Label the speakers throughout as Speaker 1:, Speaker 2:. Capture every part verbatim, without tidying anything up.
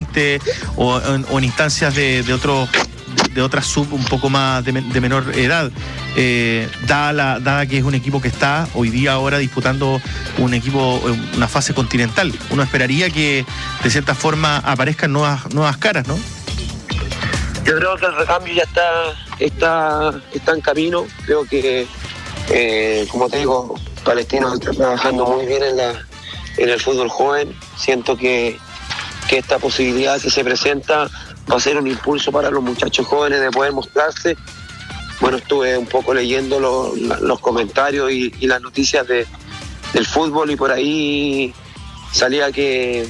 Speaker 1: sub-veinte o, o en instancias de, de otros de otras sub un poco más de, de menor edad, eh, dada, la, dada que es un equipo que está hoy día ahora disputando un equipo, una fase continental. Uno esperaría que de cierta forma aparezcan nuevas, nuevas caras, ¿no?
Speaker 2: Yo creo que el recambio ya está, está, está en camino. Creo que, eh, como te digo, Palestino está trabajando muy bien en, la, en el fútbol joven. Siento que, que esta posibilidad que se presenta va a ser un impulso para los muchachos jóvenes de poder mostrarse. Bueno, estuve un poco leyendo los, los comentarios y, y las noticias de, del fútbol, y por ahí salía que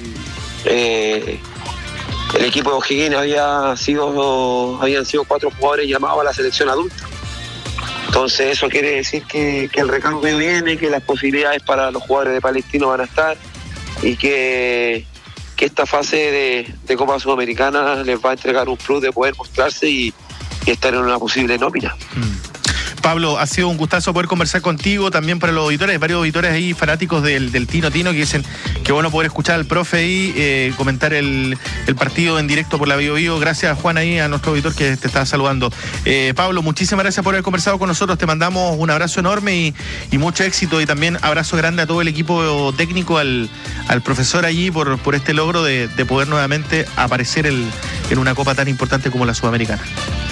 Speaker 2: eh, el equipo de O'Higgins había sido, habían sido cuatro jugadores llamados a la selección adulta. Entonces eso quiere decir que, que el recambio viene, que las posibilidades para los jugadores de Palestino van a estar, y que que esta fase de, de Copa Sudamericana les va a entregar un plus de poder mostrarse y, y estar en una posible nómina.
Speaker 1: Mm. Pablo, ha sido un gustazo poder conversar contigo, también para los auditores, varios auditores ahí fanáticos del, del Tino Tino que dicen que bueno poder escuchar al profe ahí, eh, comentar el, el partido en directo por la Bio Bio. Gracias, Juan, ahí a nuestro auditor que te está saludando. Eh, Pablo, muchísimas gracias por haber conversado con nosotros, te mandamos un abrazo enorme y, y mucho éxito, y también abrazo grande a todo el equipo técnico, al, al profesor allí por, por este logro de, de poder nuevamente aparecer el, en una copa tan importante como la Sudamericana.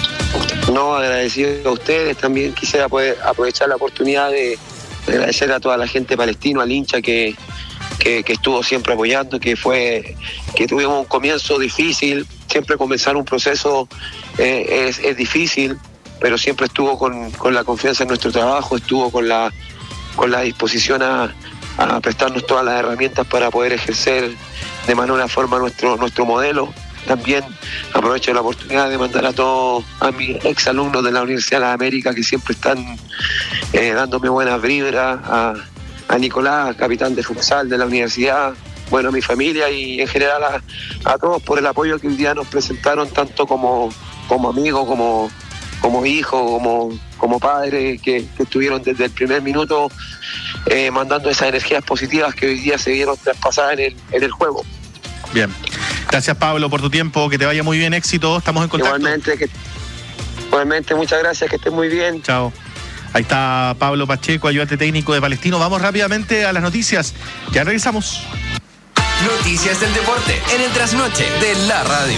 Speaker 2: No, agradecido a ustedes. También quisiera poder aprovechar la oportunidad de, de agradecer a toda la gente palestina, al hincha que, que, que estuvo siempre apoyando, que fue que tuvimos un comienzo difícil. Siempre comenzar un proceso eh, es, es difícil, pero siempre estuvo con, con la confianza en nuestro trabajo, estuvo con la, con la disposición a, a prestarnos todas las herramientas para poder ejercer de manera forma nuestro, nuestro modelo. También aprovecho la oportunidad de mandar a todos a mis exalumnos de la Universidad de las Américas que siempre están eh, dándome buenas vibras, a, a Nicolás, capitán de futsal de la universidad, bueno, a mi familia y en general a, a todos por el apoyo que hoy día nos presentaron, tanto como, como amigos, como, como hijos, como, como padres, que, que estuvieron desde el primer minuto eh, mandando esas energías positivas que hoy día se vieron traspasadas en el, en el juego.
Speaker 1: Bien. Gracias, Pablo, por tu tiempo, que te vaya muy bien, éxito, estamos en contacto.
Speaker 2: Igualmente, que, igualmente muchas gracias, que estés muy bien.
Speaker 1: Chao. Ahí está Pablo Pacheco, ayudante técnico de Palestino. Vamos rápidamente a las noticias, ya regresamos.
Speaker 3: Noticias del deporte en el trasnoche de la radio.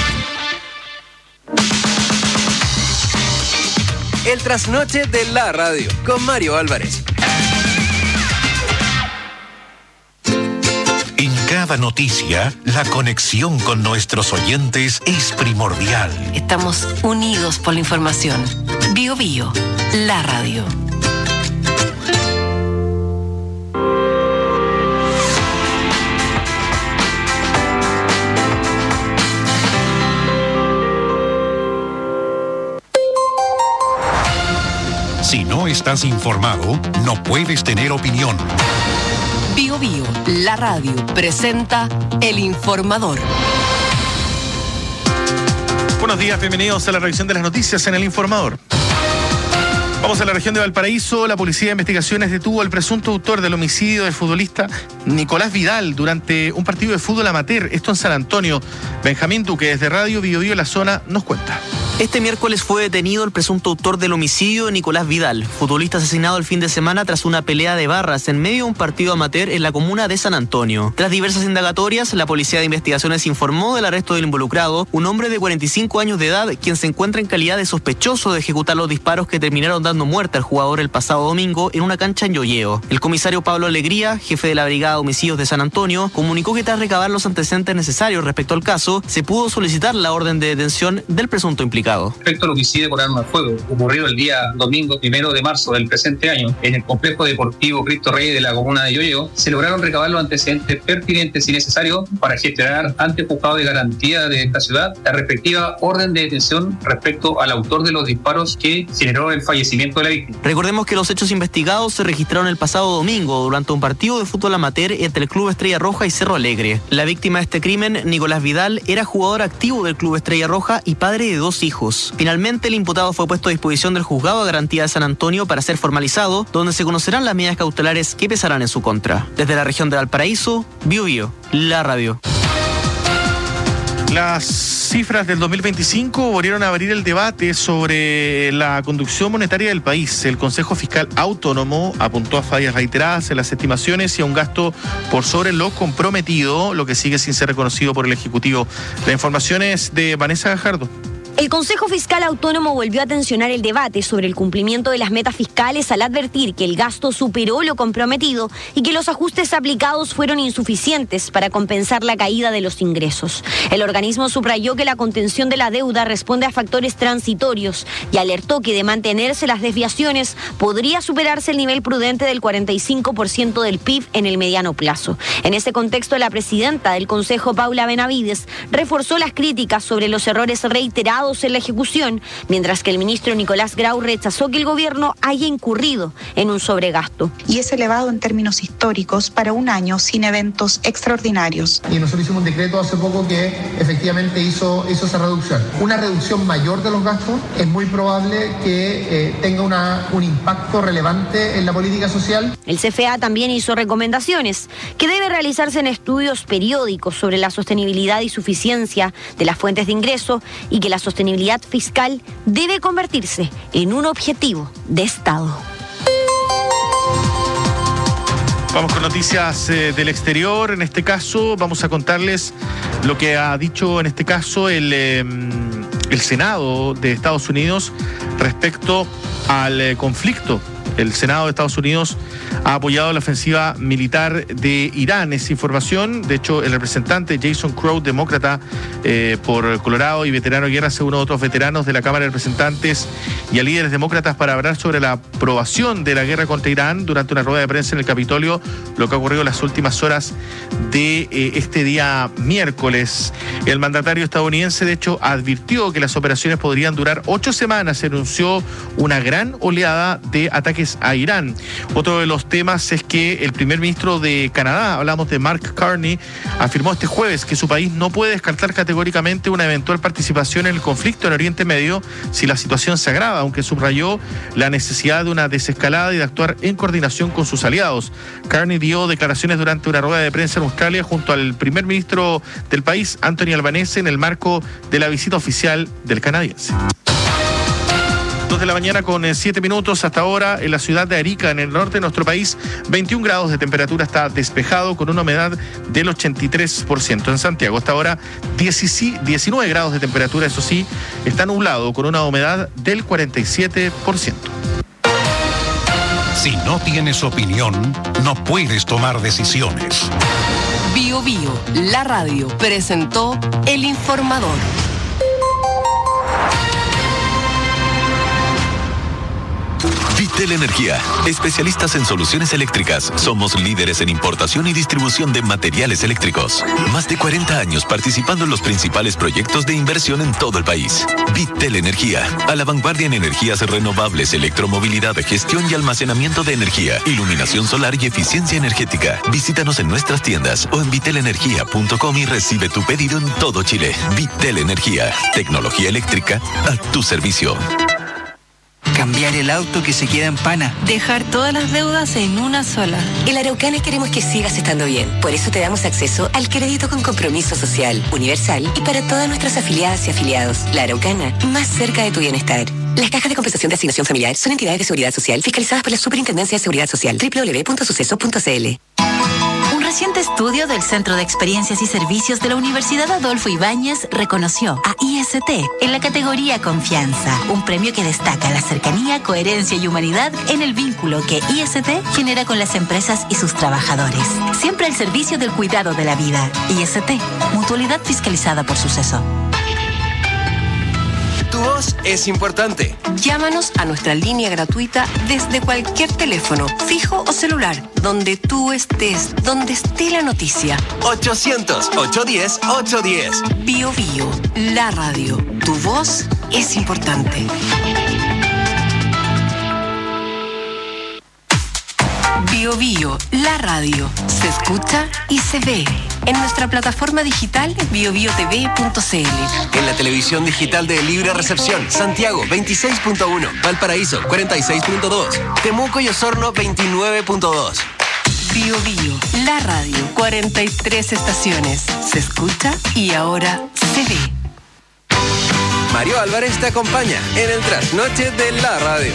Speaker 3: El trasnoche de la radio con Mario Álvarez.
Speaker 4: En cada noticia, la conexión con nuestros oyentes es primordial.
Speaker 5: Estamos unidos por la información. Bio Bio, la radio.
Speaker 4: Si no estás informado, no puedes tener opinión.
Speaker 5: Bio Bio, la radio, presenta El Informador.
Speaker 1: Buenos días, bienvenidos a la revisión de las noticias en El Informador. Vamos a la región de Valparaíso. La Policía de Investigaciones detuvo al presunto autor del homicidio del futbolista Nicolás Vidal durante un partido de fútbol amateur, esto en San Antonio. Benjamín Duque, desde Radio Bio Bio La Zona, nos cuenta.
Speaker 6: Este miércoles fue detenido el presunto autor del homicidio, Nicolás Vidal, futbolista asesinado el fin de semana tras una pelea de barras en medio de un partido amateur en la comuna de San Antonio. Tras diversas indagatorias, la Policía de Investigaciones informó del arresto del involucrado, un hombre de cuarenta y cinco años de edad, quien se encuentra en calidad de sospechoso de ejecutar los disparos que terminaron dando muerte al jugador el pasado domingo en una cancha en Yoyeo. El comisario Pablo Alegría, jefe de la Brigada de Homicidios de San Antonio, comunicó que tras recabar los antecedentes necesarios respecto al caso, se pudo solicitar la orden de detención del presunto implicado.
Speaker 7: Respecto al homicidio por arma de fuego ocurrido el día domingo primero de marzo del presente año en el complejo deportivo Cristo Rey de la comuna de Yoyeo, se lograron recabar los antecedentes pertinentes y necesarios para gestionar ante el juzgado de garantía de esta ciudad la respectiva orden de detención respecto al autor de los disparos que generó el fallecimiento de la víctima.
Speaker 6: Recordemos que los hechos investigados se registraron el pasado domingo durante un partido de fútbol amateur entre el Club Estrella Roja y Cerro Alegre. La víctima de este crimen, Nicolás Vidal, era jugador activo del Club Estrella Roja y padre de dos hijos. Finalmente, el imputado fue puesto a disposición del juzgado de garantía de San Antonio para ser formalizado, donde se conocerán las medidas cautelares que pesarán en su contra. Desde la región de Valparaíso, Bio Bio, la radio.
Speaker 1: Las cifras del dos mil veinticinco volvieron a abrir el debate sobre la conducción monetaria del país. El Consejo Fiscal Autónomo apuntó a fallas reiteradas en las estimaciones y a un gasto por sobre lo comprometido, lo que sigue sin ser reconocido por el Ejecutivo. La información es de Vanessa Gajardo.
Speaker 8: El Consejo Fiscal Autónomo volvió a tensionar el debate sobre el cumplimiento de las metas fiscales al advertir que el gasto superó lo comprometido y que los ajustes aplicados fueron insuficientes para compensar la caída de los ingresos. El organismo subrayó que la contención de la deuda responde a factores transitorios y alertó que de mantenerse las desviaciones podría superarse el nivel prudente del cuarenta y cinco por ciento del P I B en el mediano plazo. En ese contexto, la presidenta del Consejo, Paula Benavides, reforzó las críticas sobre los errores reiterados en la ejecución, mientras que el ministro Nicolás Grau rechazó que el gobierno haya incurrido en un sobregasto.
Speaker 9: Y es elevado en términos históricos para un año sin eventos extraordinarios.
Speaker 10: Y nosotros hicimos un decreto hace poco que efectivamente hizo, hizo esa reducción. Una reducción mayor de los gastos es muy probable que eh, tenga una, un impacto relevante en la política social.
Speaker 8: El C F A también hizo recomendaciones que debe realizarse en estudios periódicos sobre la sostenibilidad y suficiencia de las fuentes de ingreso y que la sostenibilidad fiscal debe convertirse en un objetivo de Estado.
Speaker 1: Vamos con noticias eh, del exterior. En este caso vamos a contarles lo que ha dicho en este caso el, eh, el Senado de Estados Unidos respecto al eh, conflicto. El Senado de Estados Unidos ha apoyado la ofensiva militar de Irán. Es información, de hecho, el representante Jason Crow, demócrata eh, por Colorado y veterano de guerra, se unió a otros veteranos de la Cámara de Representantes y a líderes demócratas para hablar sobre la aprobación de la guerra contra Irán durante una rueda de prensa en el Capitolio, lo que ha ocurrido en las últimas horas de eh, este día miércoles. El mandatario estadounidense, de hecho, advirtió que las operaciones podrían durar ocho semanas. Se anunció una gran oleada de ataques a Irán. Otro de los temas es que el primer ministro de Canadá, hablamos de Mark Carney, afirmó este jueves que su país no puede descartar categóricamente una eventual participación en el conflicto en Oriente Medio si la situación se agrava, aunque subrayó la necesidad de una desescalada y de actuar en coordinación con sus aliados. Carney dio declaraciones durante una rueda de prensa en Australia junto al primer ministro del país, Anthony Albanese, en el marco de la visita oficial del canadiense. dos de la mañana con siete minutos hasta ahora en la ciudad de Arica, en el norte de nuestro país, veintiún grados de temperatura, está despejado con una humedad del ochenta y tres por ciento. En Santiago hasta ahora diecinueve grados de temperatura, eso sí, está nublado con una humedad del cuarenta y siete por ciento.
Speaker 4: Si no tienes opinión, no puedes tomar decisiones.
Speaker 5: Bio Bio, la radio, presentó El Informador.
Speaker 11: Vitel Energía, especialistas en soluciones eléctricas. Somos líderes en importación y distribución de materiales eléctricos. Más de cuarenta años participando en los principales proyectos de inversión en todo el país. Vitel Energía, a la vanguardia en energías renovables, electromovilidad, gestión y almacenamiento de energía, iluminación solar y eficiencia energética. Visítanos en nuestras tiendas o en vitel energía punto com y recibe tu pedido en todo Chile. Vitel Energía, tecnología eléctrica a tu servicio.
Speaker 12: Cambiar el auto que se queda en pana.
Speaker 13: Dejar todas las deudas en una sola.
Speaker 14: En la Araucana queremos que sigas estando bien. Por eso te damos acceso al crédito con compromiso social, universal y para todas nuestras afiliadas y afiliados. La Araucana, más cerca de tu bienestar. Las cajas de compensación de asignación familiar son entidades de seguridad social fiscalizadas por la Superintendencia de Seguridad Social. doble u doble u doble u punto suceso punto c l.
Speaker 13: Un reciente estudio del Centro de Experiencias y Servicios de la Universidad Adolfo Ibáñez reconoció a I S T en la categoría Confianza, un premio que destaca la cercanía, coherencia y humanidad en el vínculo que I S T genera con las empresas y sus trabajadores. Siempre al servicio del cuidado de la vida. I S T, mutualidad fiscalizada por Suceso.
Speaker 3: Tu voz es importante.
Speaker 5: Llámanos a nuestra línea gratuita desde cualquier teléfono, fijo o celular, donde tú estés, donde esté la noticia.
Speaker 3: ochocientos, ochocientos diez, ochocientos diez.
Speaker 5: Bio Bio, la radio. Tu voz es importante. Bio Bio, la radio. Se escucha y se ve. En nuestra plataforma digital bio bio t v punto c l.
Speaker 3: En la televisión digital de Libre Recepción, Santiago veintiséis punto uno, Valparaíso cuarenta y seis punto dos, Temuco y Osorno veintinueve punto dos.
Speaker 5: Bio Bio, la radio, cuarenta y tres estaciones. Se escucha y ahora se ve.
Speaker 3: Mario Álvarez te acompaña en el trasnoche de la radio.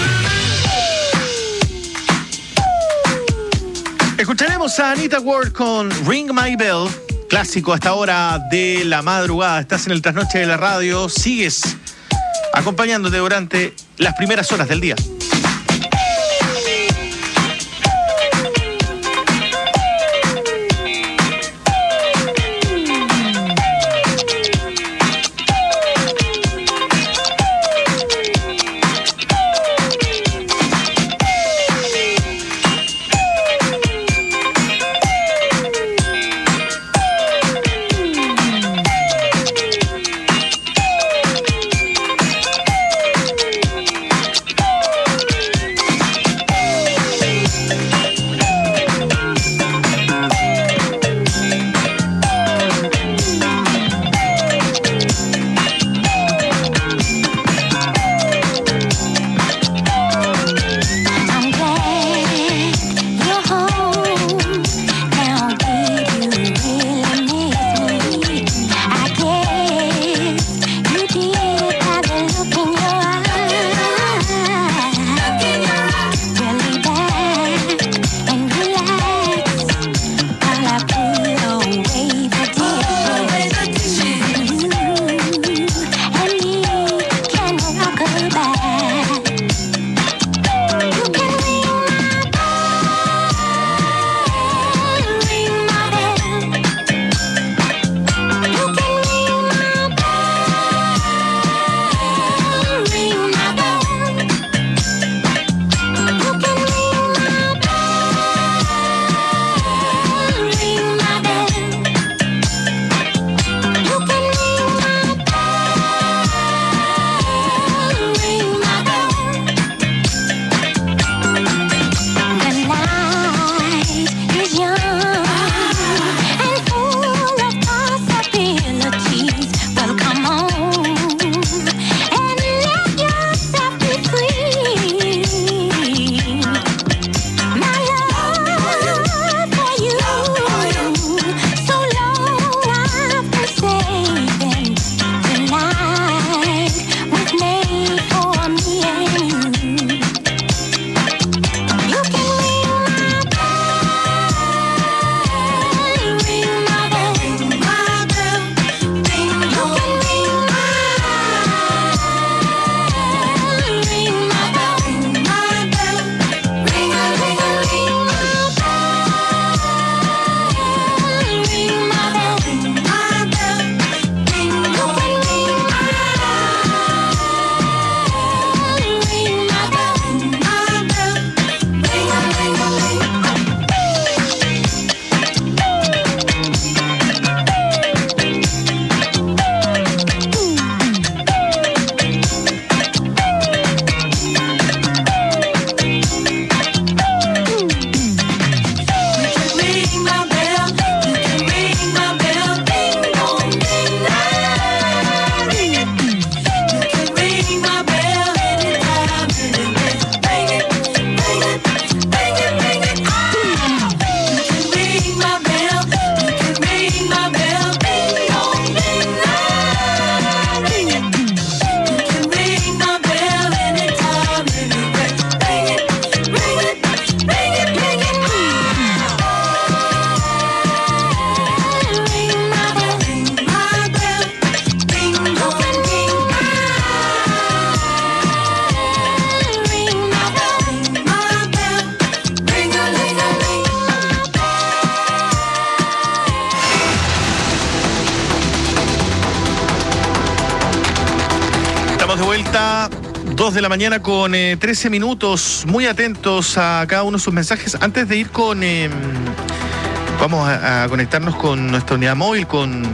Speaker 1: Escucharemos a Anita Ward con Ring My Bell, clásico hasta hora de la madrugada. Estás en el trasnoche de la radio, sigues acompañándote durante las primeras horas del día. dos de la mañana con eh, trece minutos, muy atentos a cada uno de sus mensajes. Antes de ir con... Eh, vamos a, a conectarnos con nuestra unidad móvil, con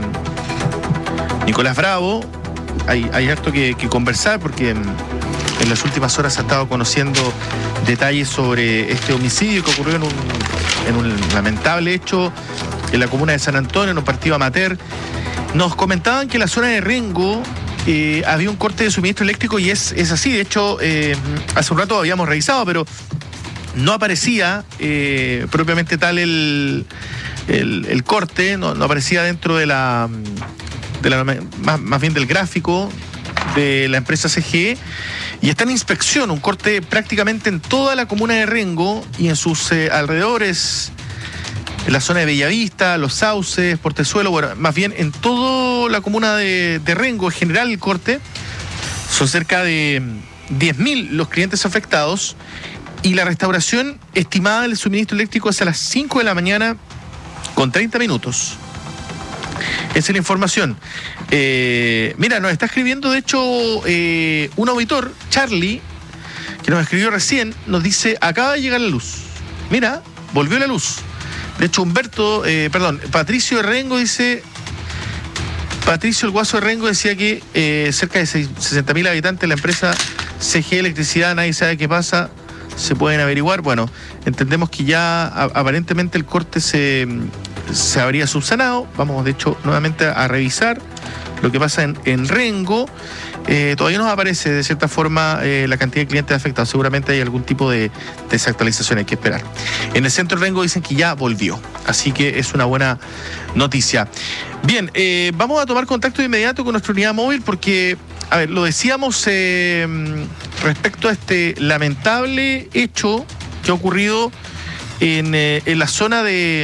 Speaker 1: Nicolás Bravo. Hay, hay harto que, que conversar porque en, en las últimas horas se ha estado conociendo detalles sobre este homicidio que ocurrió en un, en un lamentable hecho en la comuna de San Antonio, en un partido amateur. Nos comentaban que en la zona de Rengo eh, había un corte de suministro eléctrico y es, es así. De hecho, eh, hace un rato habíamos revisado, pero no aparecía eh, propiamente tal el, el, el corte, no, no aparecía dentro de la, de la más, más bien del gráfico de la empresa C G E, y está en inspección, un corte prácticamente en toda la comuna de Rengo y en sus eh, alrededores, en la zona de Bellavista, Los Sauces, Portezuelo, bueno, más bien en toda la comuna de, de Rengo, en general el corte, son cerca de diez mil los clientes afectados, y la restauración estimada del suministro eléctrico es a las cinco de la mañana con treinta minutos. Esa es la información. Eh, mira, nos está escribiendo, de hecho, eh, un auditor, Charlie, que nos escribió recién, nos dice, acaba de llegar la luz. Mira, volvió la luz. De hecho, Humberto, eh, perdón, Patricio de Rengo dice, Patricio el Guaso de Rengo decía que eh, cerca de sesenta mil habitantes, la empresa C G E Electricidad, nadie sabe qué pasa, se pueden averiguar. Bueno, entendemos que ya a, aparentemente el corte se, se habría subsanado. Vamos, de hecho, nuevamente a, a revisar lo que pasa en, en Rengo. Eh, todavía nos aparece de cierta forma eh, la cantidad de clientes afectados. Seguramente hay algún tipo de desactualización, hay que esperar. En el centro de Rengo dicen que ya volvió, así que es una buena noticia. Bien, eh, vamos a tomar contacto de inmediato con nuestra unidad móvil porque, a ver, lo decíamos eh, respecto a este lamentable hecho que ha ocurrido en, eh, en la zona de,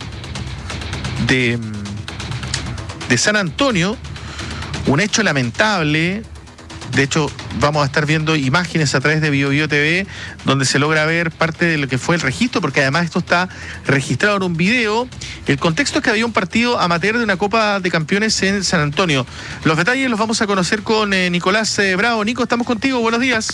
Speaker 1: de, de San Antonio. Un hecho lamentable. De hecho, vamos a estar viendo imágenes a través de BioBio T V donde se logra ver parte de lo que fue el registro, porque además esto está registrado en un video. El contexto es que había un partido amateur de una Copa de Campeones en San Antonio. Los detalles los vamos a conocer con eh, Nicolás eh, Bravo. Nico, estamos contigo, buenos días.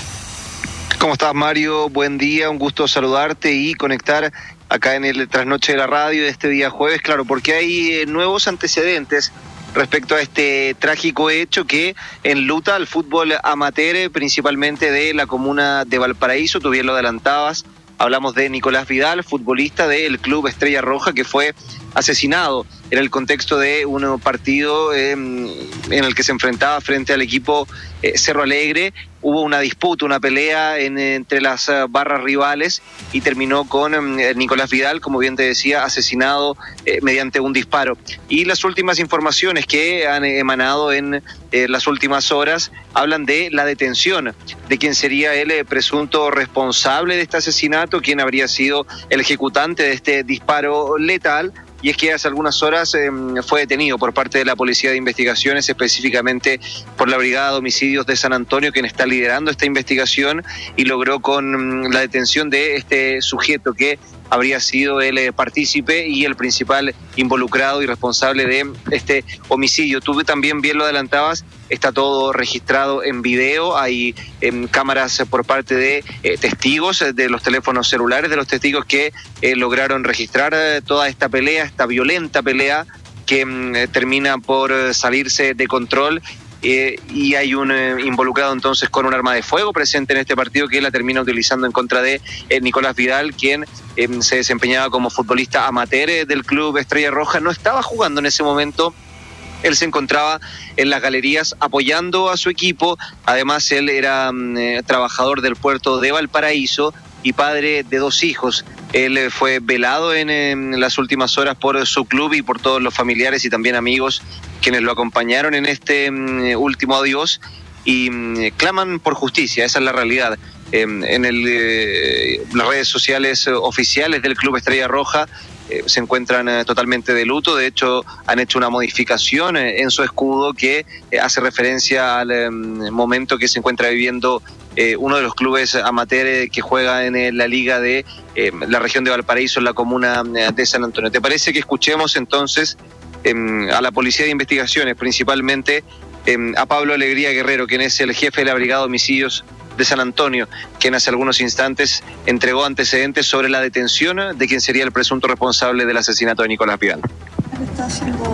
Speaker 15: ¿Cómo estás, Mario? Buen día, un gusto saludarte y conectar acá en el Trasnoche de la Radio de este día jueves, claro, porque hay eh, nuevos antecedentes respecto a este trágico hecho que enluta al fútbol amateur, principalmente de la comuna de Valparaíso. Tú bien lo adelantabas, hablamos de Nicolás Vidal, futbolista del Club Estrella Roja, que fue asesinado en el contexto de un partido eh, en el que se enfrentaba frente al equipo eh, Cerro Alegre. Hubo una disputa, una pelea en, entre las uh, barras rivales y terminó con um, Nicolás Vidal, como bien te decía, asesinado eh, mediante un disparo. Y las últimas informaciones que han emanado en eh, las últimas horas hablan de la detención de quien sería el eh, presunto responsable de este asesinato, quien habría sido el ejecutante de este disparo letal. Y es que hace algunas horas eh, fue detenido por parte de la Policía de Investigaciones, específicamente por la Brigada de Homicidios de San Antonio, quien está liderando esta investigación, y logró con mm, la detención de este sujeto que habría sido el eh, partícipe y el principal involucrado y responsable de este homicidio. Tú también bien lo adelantabas, está todo registrado en video, hay eh, cámaras por parte de eh, testigos de los teléfonos celulares de los testigos que eh, lograron registrar eh, toda esta pelea, esta violenta pelea que eh, termina por eh, salirse de control. Eh, y hay un eh, involucrado entonces con un arma de fuego presente en este partido que la termina utilizando en contra de eh, Nicolás Vidal, quien eh, se desempeñaba como futbolista amateur eh, del Club Estrella Roja. No estaba jugando en ese momento, él se encontraba en las galerías apoyando a su equipo. Además, él era eh, trabajador del puerto de Valparaíso y padre de dos hijos. Él eh, fue velado en, en las últimas horas por su club y por todos los familiares y también amigos quienes lo acompañaron en este um, último adiós y um, claman por justicia. Esa es la realidad. Eh, en el, eh, las redes sociales eh, oficiales del Club Estrella Roja eh, se encuentran eh, totalmente de luto. De hecho, han hecho una modificación eh, en su escudo que eh, hace referencia al eh, momento que se encuentra viviendo eh, uno de los clubes amateur que juega en eh, la liga de eh, la región de Valparaíso, en la comuna eh, de San Antonio. ¿Te parece que escuchemos entonces eh, a la Policía de Investigaciones, principalmente eh, a Pablo Alegría Guerrero, quien es el jefe de la Brigada de Homicidios de San Antonio, quien hace algunos instantes entregó antecedentes sobre la detención de quien sería el presunto responsable del asesinato de Nicolás Vidal?
Speaker 16: Está siendo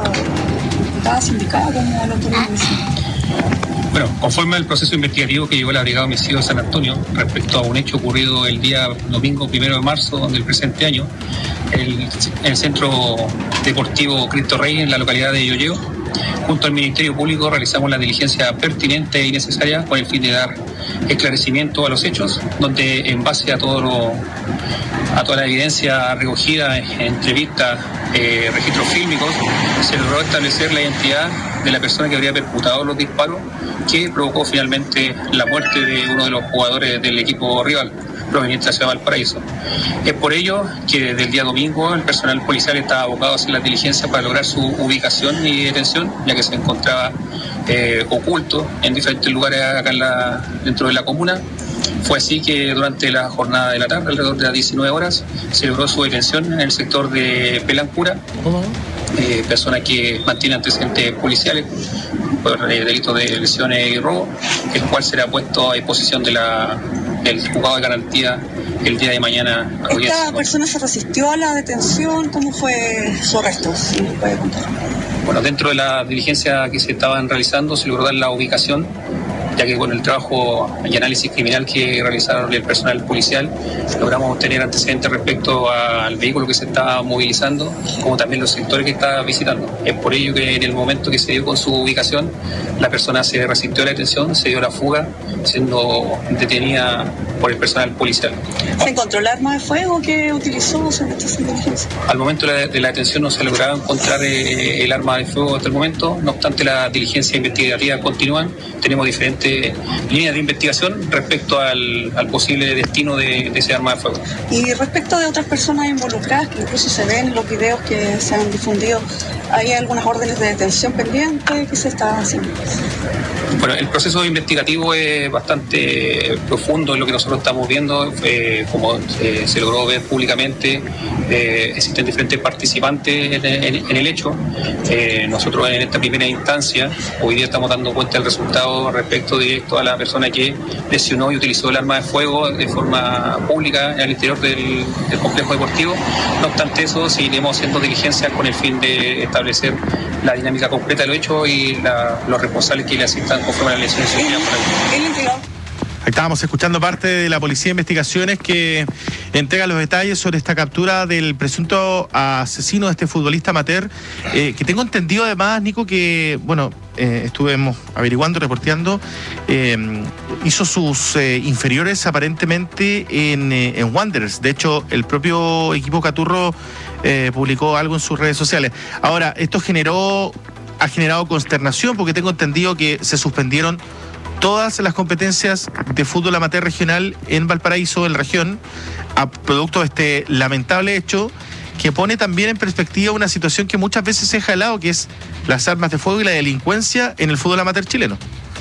Speaker 16: está sindicada como la autoridad.
Speaker 7: Bueno, conforme al proceso investigativo que llevó la Brigada de Homicidios de San Antonio respecto a un hecho ocurrido el día domingo primero de marzo del presente año, el, el Centro Deportivo Cristo Rey en la localidad de Yoyeo, Junto al Ministerio Público realizamos la diligencia pertinente y necesaria con el fin de dar esclarecimiento a los hechos, donde en base a todo lo, a toda la evidencia recogida en entrevistas, eh, registros fílmicos, se logró establecer la identidad de la persona que habría perputado los disparos que provocó finalmente la muerte de uno de los jugadores del equipo rival, proveniente de la ciudad de Valparaíso. Es por ello que desde el día domingo el personal policial estaba abocado a hacer las diligencias para lograr su ubicación y detención, ya que se encontraba eh, oculto en diferentes lugares acá en la, dentro de la comuna. Fue así que durante la jornada de la tarde, alrededor de las diecinueve horas, se logró su detención en el sector de Pelancura, eh, persona que mantiene antecedentes policiales por eh, delitos de lesiones y robo, el cual será puesto a disposición de la, del juzgado de garantía el día de mañana.
Speaker 16: ¿Esta persona se resistió a la detención? ¿Cómo fue su arresto? Si me puede contar.
Speaker 7: Bueno, dentro de la diligencia que se estaban realizando se logró dar la ubicación, ya que con el trabajo y análisis criminal que realizaron el personal policial logramos obtener antecedentes respecto al vehículo que se estaba movilizando, como también los sectores que estaba visitando. Es por ello que en el momento que se dio con su ubicación, la persona se resistió a la detención, se dio la fuga, siendo detenida por el personal policial.
Speaker 16: ¿Se encontró el arma de fuego que utilizó en esta diligencia?
Speaker 7: Al momento de la, de la detención no se lograba encontrar eh, el arma de fuego hasta el momento, no obstante las diligencias investigativas continúan, tenemos diferentes líneas de investigación respecto al, al posible destino de, de ese arma de fuego.
Speaker 16: Y respecto de otras personas involucradas, que incluso se ven en los videos que se han difundido, ¿hay algunas órdenes de detención pendientes? ¿Qué se está haciendo?
Speaker 7: Bueno, el proceso investigativo es bastante profundo en lo que nosotros estamos viendo. Eh, como eh, se logró ver públicamente, eh, existen diferentes participantes en, en, en el hecho. Eh, nosotros en esta primera instancia, hoy día estamos dando cuenta del resultado respecto directo a la persona que lesionó y utilizó el arma de fuego de forma pública al interior del, del complejo deportivo. No obstante eso, seguiremos haciendo diligencias con el fin de establecer la dinámica completa de los hechos y la, los responsables que le asistan conforme a la lesión de seguridad por ahí.
Speaker 1: Estábamos escuchando parte de la Policía de Investigaciones que entrega los detalles sobre esta captura del presunto asesino de este futbolista amateur, eh, que tengo entendido además, Nico, que, bueno, eh, estuvimos averiguando, reporteando, eh, hizo sus eh, inferiores aparentemente en, eh, en Wanderers. De hecho, el propio equipo Caturro eh, publicó algo en sus redes sociales. Ahora, esto generó, ha generado consternación porque tengo entendido que se suspendieron todas las competencias de fútbol amateur regional en Valparaíso, en la región, a producto de este lamentable hecho que pone también en perspectiva una situación que muchas veces se ha jalado, que es las armas de fuego y la delincuencia en el fútbol amateur chileno.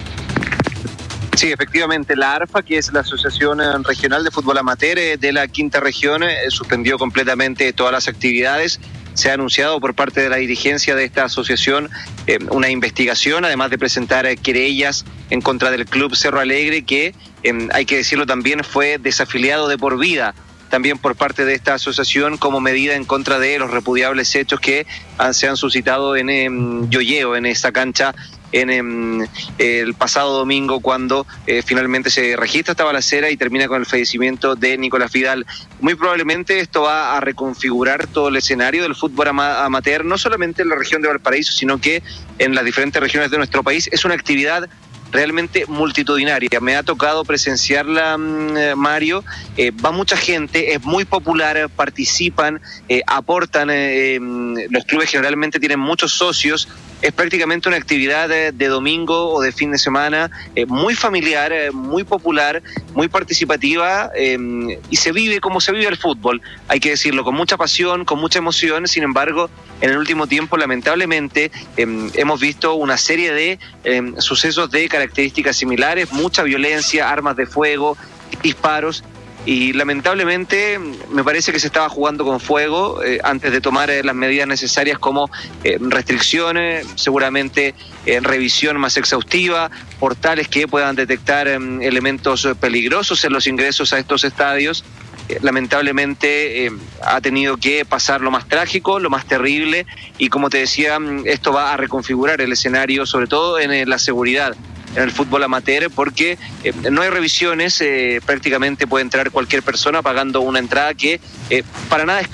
Speaker 15: Sí, efectivamente, la ARFA, que es la Asociación Regional de Fútbol Amateur de la Quinta Región, suspendió completamente todas las actividades. Se ha anunciado por parte de la dirigencia de esta asociación eh, una investigación, además de presentar eh, querellas en contra del Club Cerro Alegre, que, eh, hay que decirlo también, fue desafiliado de por vida, también por parte de esta asociación, como medida en contra de los repudiables hechos que han, se han suscitado en eh, Yoyeo, en esa cancha, en eh, el pasado domingo, cuando eh, finalmente se registra esta balacera y termina con el fallecimiento de Nicolás Vidal. Muy probablemente esto va a reconfigurar todo el escenario del fútbol ama- amateur, no solamente en la región de Valparaíso, sino que en las diferentes regiones de nuestro país. Es una actividad realmente multitudinaria. Me ha tocado presenciarla, Mario. Eh, va mucha gente, es muy popular, participan, eh, aportan. Eh, los clubes generalmente tienen muchos socios. Es prácticamente una actividad de, de domingo o de fin de semana, eh, muy familiar, eh, muy popular, muy participativa, eh, y se vive como se vive el fútbol, hay que decirlo, con mucha pasión, con mucha emoción. Sin embargo, en el último tiempo, lamentablemente, eh, hemos visto una serie de eh, sucesos de características similares, mucha violencia, armas de fuego, disparos. Y lamentablemente me parece que se estaba jugando con fuego eh, antes de tomar eh, las medidas necesarias, como eh, restricciones, seguramente eh, revisión más exhaustiva, portales que puedan detectar eh, elementos peligrosos en los ingresos a estos estadios. Eh, lamentablemente eh, ha tenido que pasar lo más trágico, lo más terrible, y como te decía, esto va a reconfigurar el escenario, sobre todo en eh, la seguridad en el fútbol amateur, porque eh, no hay revisiones, eh, prácticamente puede entrar cualquier persona pagando una entrada que eh, para nada es cara.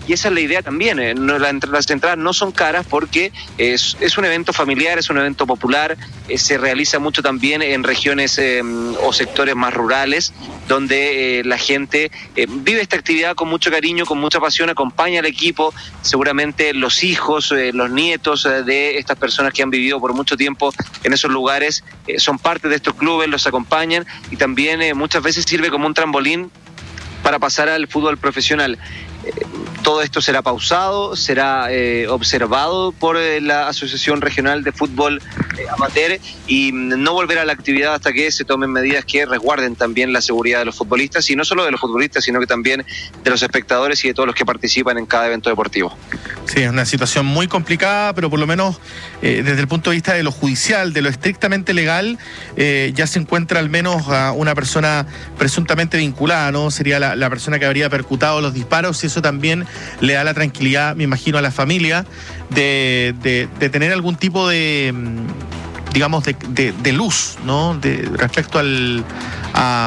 Speaker 15: y esa es la idea también. Eh, no, la, las entradas no son caras porque es, es un evento familiar, es un evento popular, eh, se realiza mucho también en regiones eh, o sectores más rurales, donde eh, la gente eh, vive esta actividad con mucho cariño, con mucha pasión, acompaña al equipo, seguramente los hijos, eh, los nietos eh, de estas personas que han vivido por mucho tiempo en esos lugares eh, son parte de estos clubes, los acompañan y también eh, muchas veces sirve como un trampolín para pasar al fútbol profesional. Eh, todo esto será pausado, será eh, observado por eh, la Asociación Regional de Fútbol eh, Amateur y no volverá a la actividad hasta que se tomen medidas que resguarden también la seguridad de los futbolistas, y no solo de los futbolistas, sino que también de los espectadores y de todos los que participan en cada evento deportivo.
Speaker 1: Sí, es una situación muy complicada, pero por lo menos eh, desde el punto de vista de lo judicial, de lo estrictamente legal, eh, ya se encuentra al menos a una persona presuntamente vinculada, ¿no? Sería la, la persona que habría percutado los disparos, y eso también le da la tranquilidad, me imagino, a la familia de, de, de tener algún tipo de, digamos, de, de, de luz, ¿no? De, respecto al, a,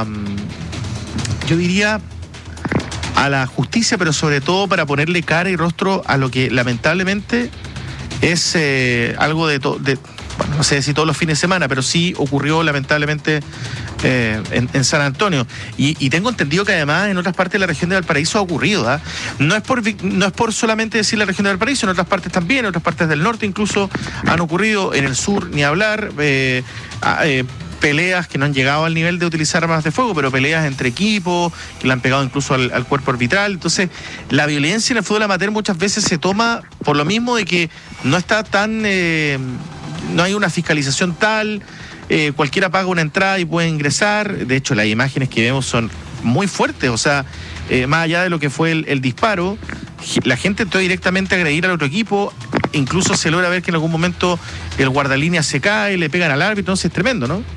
Speaker 1: yo diría, a la justicia, pero sobre todo para ponerle cara y rostro a lo que lamentablemente es eh, algo de, to, de bueno, no sé si todos los fines de semana, pero sí ocurrió lamentablemente eh, en, en San Antonio. Y, y tengo entendido que además en otras partes de la región de Valparaíso ha ocurrido. ¿eh? No es por no es por solamente decir la región de Valparaíso, en otras partes también, en otras partes del norte incluso han ocurrido, en el sur ni hablar, eh, eh, peleas que no han llegado al nivel de utilizar armas de fuego, pero peleas entre equipos, que le han pegado incluso al, al cuerpo arbitral. Entonces, la violencia en el fútbol amateur muchas veces se toma por lo mismo de que no está tan... Eh, no hay una fiscalización tal, eh, cualquiera paga una entrada y puede ingresar. De hecho, las imágenes que vemos son muy fuertes, o sea, eh, más allá de lo que fue el, el disparo, la gente entró directamente a agredir al otro equipo, incluso se logra ver que en algún momento el guardalínea se cae, le pegan al árbitro, entonces es tremendo, ¿no?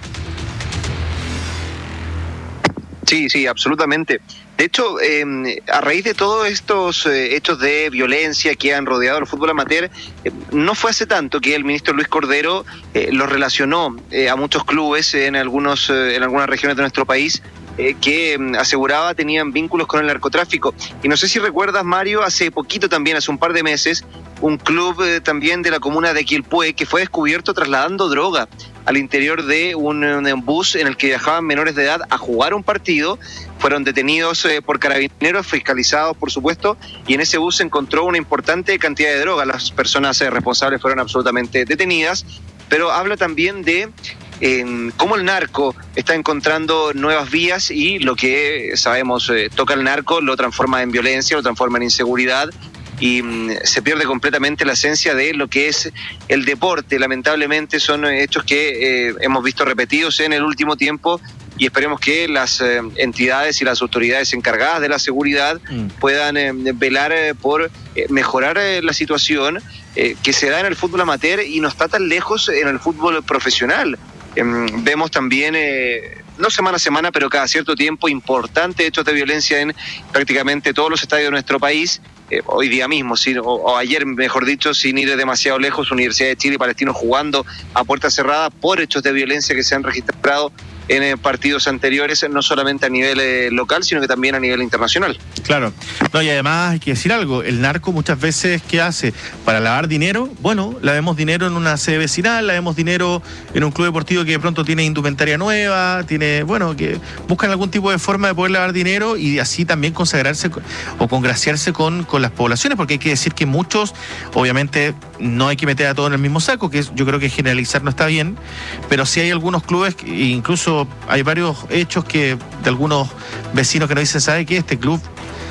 Speaker 15: Sí, sí, absolutamente. De hecho, eh, a raíz de todos estos eh, hechos de violencia que han rodeado el fútbol amateur, eh, no fue hace tanto que el ministro Luis Cordero eh, lo relacionó eh, a muchos clubes en algunos eh, en algunas regiones de nuestro país eh, que eh, aseguraba tenían vínculos con el narcotráfico. Y no sé si recuerdas, Mario, hace poquito también, hace un par de meses, un club eh, también de la comuna de Quilpué que fue descubierto trasladando droga al interior de un, un bus en el que viajaban menores de edad a jugar un partido. Fueron detenidos eh, por carabineros, fiscalizados por supuesto, y en ese bus se encontró una importante cantidad de droga. Las personas eh, responsables fueron absolutamente detenidas, pero habla también de eh, cómo el narco está encontrando nuevas vías y lo que sabemos eh, toca el narco lo transforma en violencia, lo transforma en inseguridad, y mm, se pierde completamente la esencia de lo que es el deporte. Lamentablemente son hechos que eh, hemos visto repetidos en el último tiempo, y esperemos que las eh, entidades y las autoridades encargadas de la seguridad mm. puedan eh, velar eh, por eh, mejorar eh, la situación eh, que se da en el fútbol amateur y no está tan lejos en el fútbol profesional. Eh, vemos también... Eh, no semana a semana, pero cada cierto tiempo, importantes hechos de violencia en prácticamente todos los estadios de nuestro país. Eh, hoy día mismo, sin, o, o ayer, mejor dicho, sin ir demasiado lejos, Universidad de Chile y Palestino jugando a puerta cerrada por hechos de violencia que se han registrado en eh, partidos anteriores, no solamente a nivel eh, local, sino que también a nivel internacional.
Speaker 1: Claro. No, y además hay que decir algo, el narco muchas veces, ¿qué hace? Para lavar dinero, bueno, lavemos dinero en una sede vecinal, lavemos dinero en un club deportivo que de pronto tiene indumentaria nueva, tiene, bueno, que buscan algún tipo de forma de poder lavar dinero y así también consagrarse o congraciarse con, con las poblaciones, porque hay que decir que muchos, obviamente, no hay que meter a todos en el mismo saco, que es, yo creo que generalizar no está bien, pero sí hay algunos clubes, incluso hay varios hechos que de algunos vecinos que nos dicen, ¿sabe qué? Este club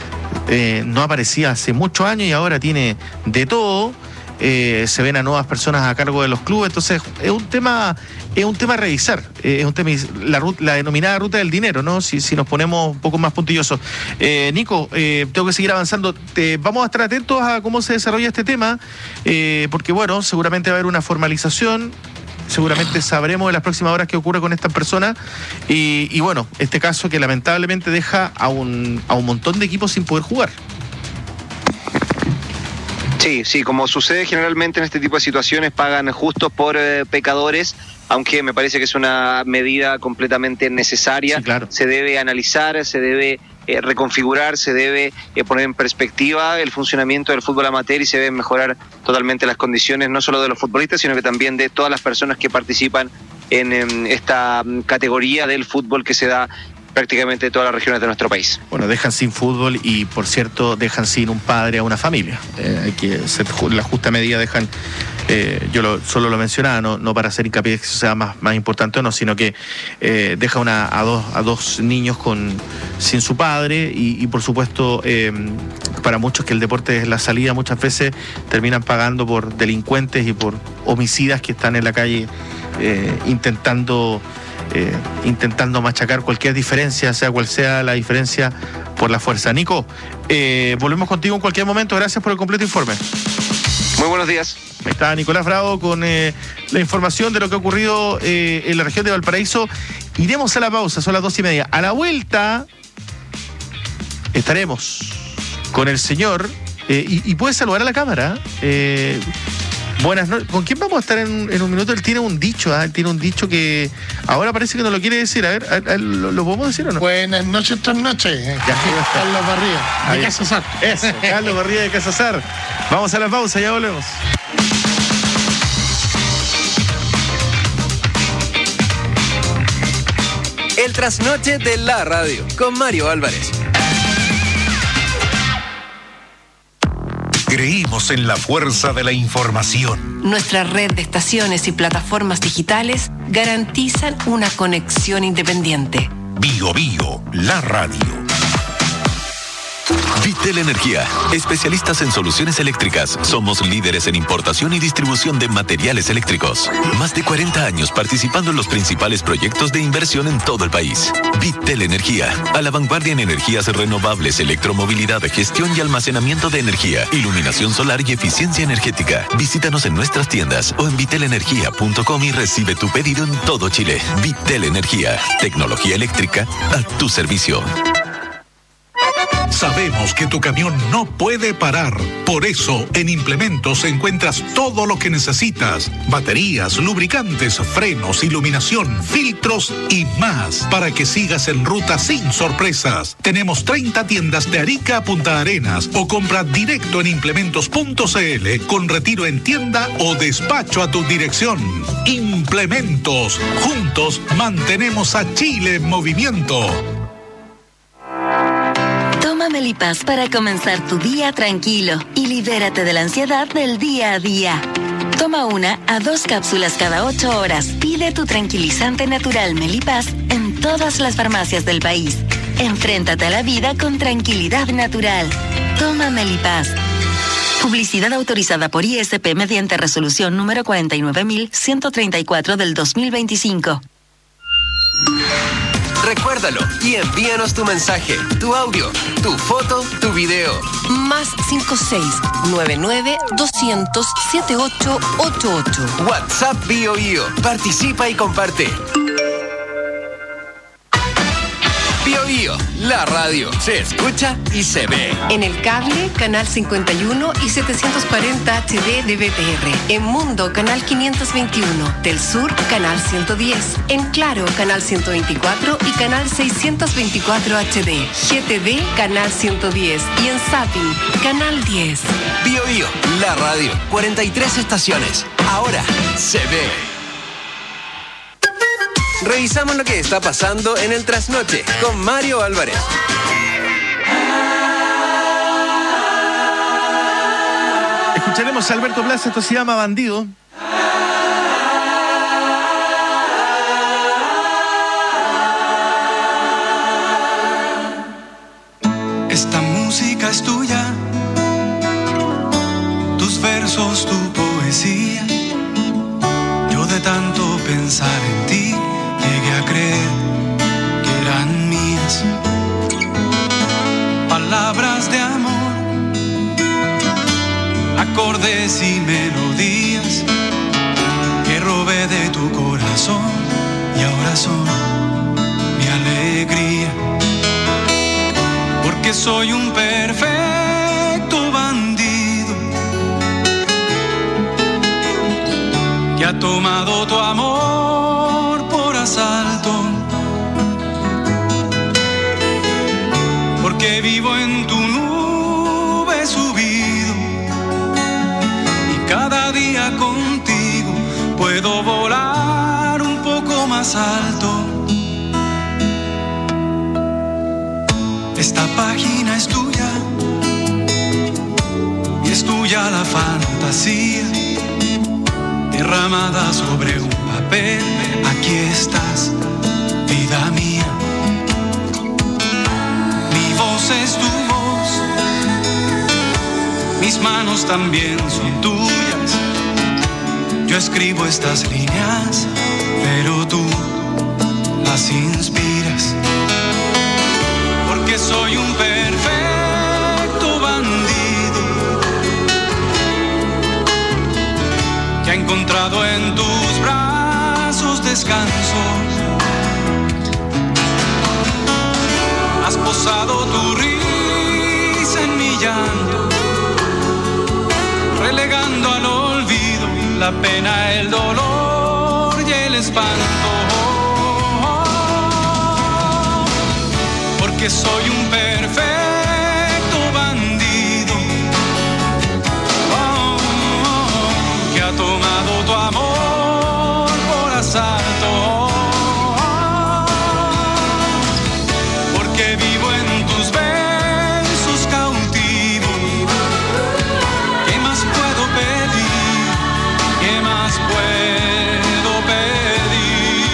Speaker 1: eh, no aparecía hace muchos años y ahora tiene de todo, eh, se ven a nuevas personas a cargo de los clubes, entonces es un tema es un tema a revisar, eh, es un tema, la, la denominada ruta del dinero, ¿no? Si, si nos ponemos un poco más puntillosos. Eh, Nico, eh, tengo que seguir avanzando, Te, vamos a estar atentos a cómo se desarrolla este tema, eh, porque bueno, seguramente va a haber una formalización. Seguramente sabremos en las próximas horas qué ocurre con estas personas y, y bueno, este caso que lamentablemente deja a un, a un montón de equipos sin poder jugar.
Speaker 15: Sí, sí, como sucede generalmente en este tipo de situaciones, pagan justos por eh, pecadores, aunque me parece que es una medida completamente necesaria.
Speaker 1: Sí, claro.
Speaker 15: Se debe analizar, se debe eh, reconfigurar, se debe eh, poner en perspectiva el funcionamiento del fútbol amateur y se deben mejorar totalmente las condiciones, no solo de los futbolistas, sino que también de todas las personas que participan en, en esta categoría del fútbol que se da prácticamente en todas las regiones de nuestro país.
Speaker 1: Bueno, dejan sin fútbol y, por cierto, dejan sin un padre a una familia. Eh, hay que hacer la justa medida, dejan, eh, yo lo, solo lo mencionaba, no, no para hacer hincapié que eso sea más, más importante o no, sino que eh, deja una, a, dos, a dos niños con, sin su padre y, y por supuesto, eh, para muchos que el deporte es la salida, muchas veces terminan pagando por delincuentes y por homicidas que están en la calle eh, intentando... Eh, intentando machacar cualquier diferencia, sea cual sea la diferencia, por la fuerza. Nico, eh, volvemos contigo en cualquier momento. Gracias por el completo informe.
Speaker 15: Muy buenos días.
Speaker 1: Ahí está Nicolás Bravo con eh, la información de lo que ha ocurrido eh, en la región de Valparaíso. Iremos a la pausa, son las dos y media. A la vuelta estaremos con el señor eh, y, y puede saludar a la cámara. Eh, Buenas noches. ¿Con quién vamos a estar en, en un minuto? Él tiene un dicho, ¿eh? Él tiene un dicho que ahora parece que no lo quiere decir. A ver, a, a, ¿lo, ¿lo podemos decir o no?
Speaker 17: Buenas noches, tras noches. Ya, Carlos Barría, de Casasar.
Speaker 1: Eso, Carlos Barría de Casasar. Vamos a la pausa, ya volvemos.
Speaker 3: El trasnoche de la radio, con Mario Álvarez.
Speaker 4: Creímos en la fuerza de la información.
Speaker 5: Nuestra red de estaciones y plataformas digitales garantizan una conexión independiente.
Speaker 4: Bio Bio, la radio.
Speaker 11: Vitel Energía, especialistas en soluciones eléctricas. Somos líderes en importación y distribución de materiales eléctricos. Más de cuarenta años participando en los principales proyectos de inversión en todo el país. Vitel Energía, a la vanguardia en energías renovables, electromovilidad, gestión y almacenamiento de energía, iluminación solar y eficiencia energética. Visítanos en nuestras tiendas o en vitel energía punto com y recibe tu pedido en todo Chile. Vitel Energía, tecnología eléctrica a tu servicio.
Speaker 4: Sabemos que tu camión no puede parar. Por eso, en Implementos encuentras todo lo que necesitas. Baterías, lubricantes, frenos, iluminación, filtros y más. Para que sigas en ruta sin sorpresas. Tenemos treinta tiendas de Arica a Punta Arenas o compra directo en implementos punto cl con retiro en tienda o despacho a tu dirección. Implementos. Juntos mantenemos a Chile en movimiento.
Speaker 13: Toma Melipaz para comenzar tu día tranquilo y libérate de la ansiedad del día a día. Toma una a dos cápsulas cada ocho horas. Pide tu tranquilizante natural Melipaz en todas las farmacias del país. Enfréntate a la vida con tranquilidad natural. Toma Melipaz. Publicidad autorizada por I S P mediante resolución número cuarenta y nueve mil ciento treinta y cuatro del dos mil veinticinco.
Speaker 3: Recuérdalo y envíanos tu mensaje, tu audio, tu foto, tu video.
Speaker 5: Más cinco seis nueve nueve doscientos setenta y ocho ochenta y ocho.
Speaker 3: WhatsApp Bio Bio. Participa y comparte. Bio Bio, la radio. Se escucha y se ve.
Speaker 5: En el cable, canal cincuenta y uno y setecientos cuarenta H D de B T R. En Mundo, canal quinientos veintiuno. Del Sur, canal ciento diez. En Claro, canal ciento veinticuatro y canal seiscientos veinticuatro H D. G T V, canal ciento diez. Y en Zapping, canal diez.
Speaker 3: Bio Bio, la radio. cuarenta y tres estaciones. Ahora se ve. Revisamos lo que está pasando en el trasnoche con Mario Álvarez.
Speaker 1: Escucharemos a Alberto Plaza, esto se llama Bandido.
Speaker 18: Esta música es tuya, tus versos, tu poesía. Yo de tanto pensar en ti llegué a creer que eran mías. Palabras de amor, acordes y melodías que robé de tu corazón y ahora son mi alegría. Porque soy un perfecto bandido que ha tomado tu amor por asalto. porque vivo en tu nube subido y cada día contigo puedo volar un poco más alto. Esta página es tuya y es tuya la fantasía derramada sobre un papel. Aquí estás, vida mía. Mi voz es tu voz, mis manos también son tuyas. Yo escribo estas líneas, pero tú las inspiras. Porque soy un perfecto bandido que ha encontrado en tus brazos descanso. Has posado tu risa en mi llanto, relegando al olvido la pena, el dolor y el espanto. Porque soy un perfecto bandido, oh, oh, que ha tomado tu amor por asalto. Porque vivo en tus besos cautivo. ¿Qué más puedo pedir? ¿Qué más puedo pedir?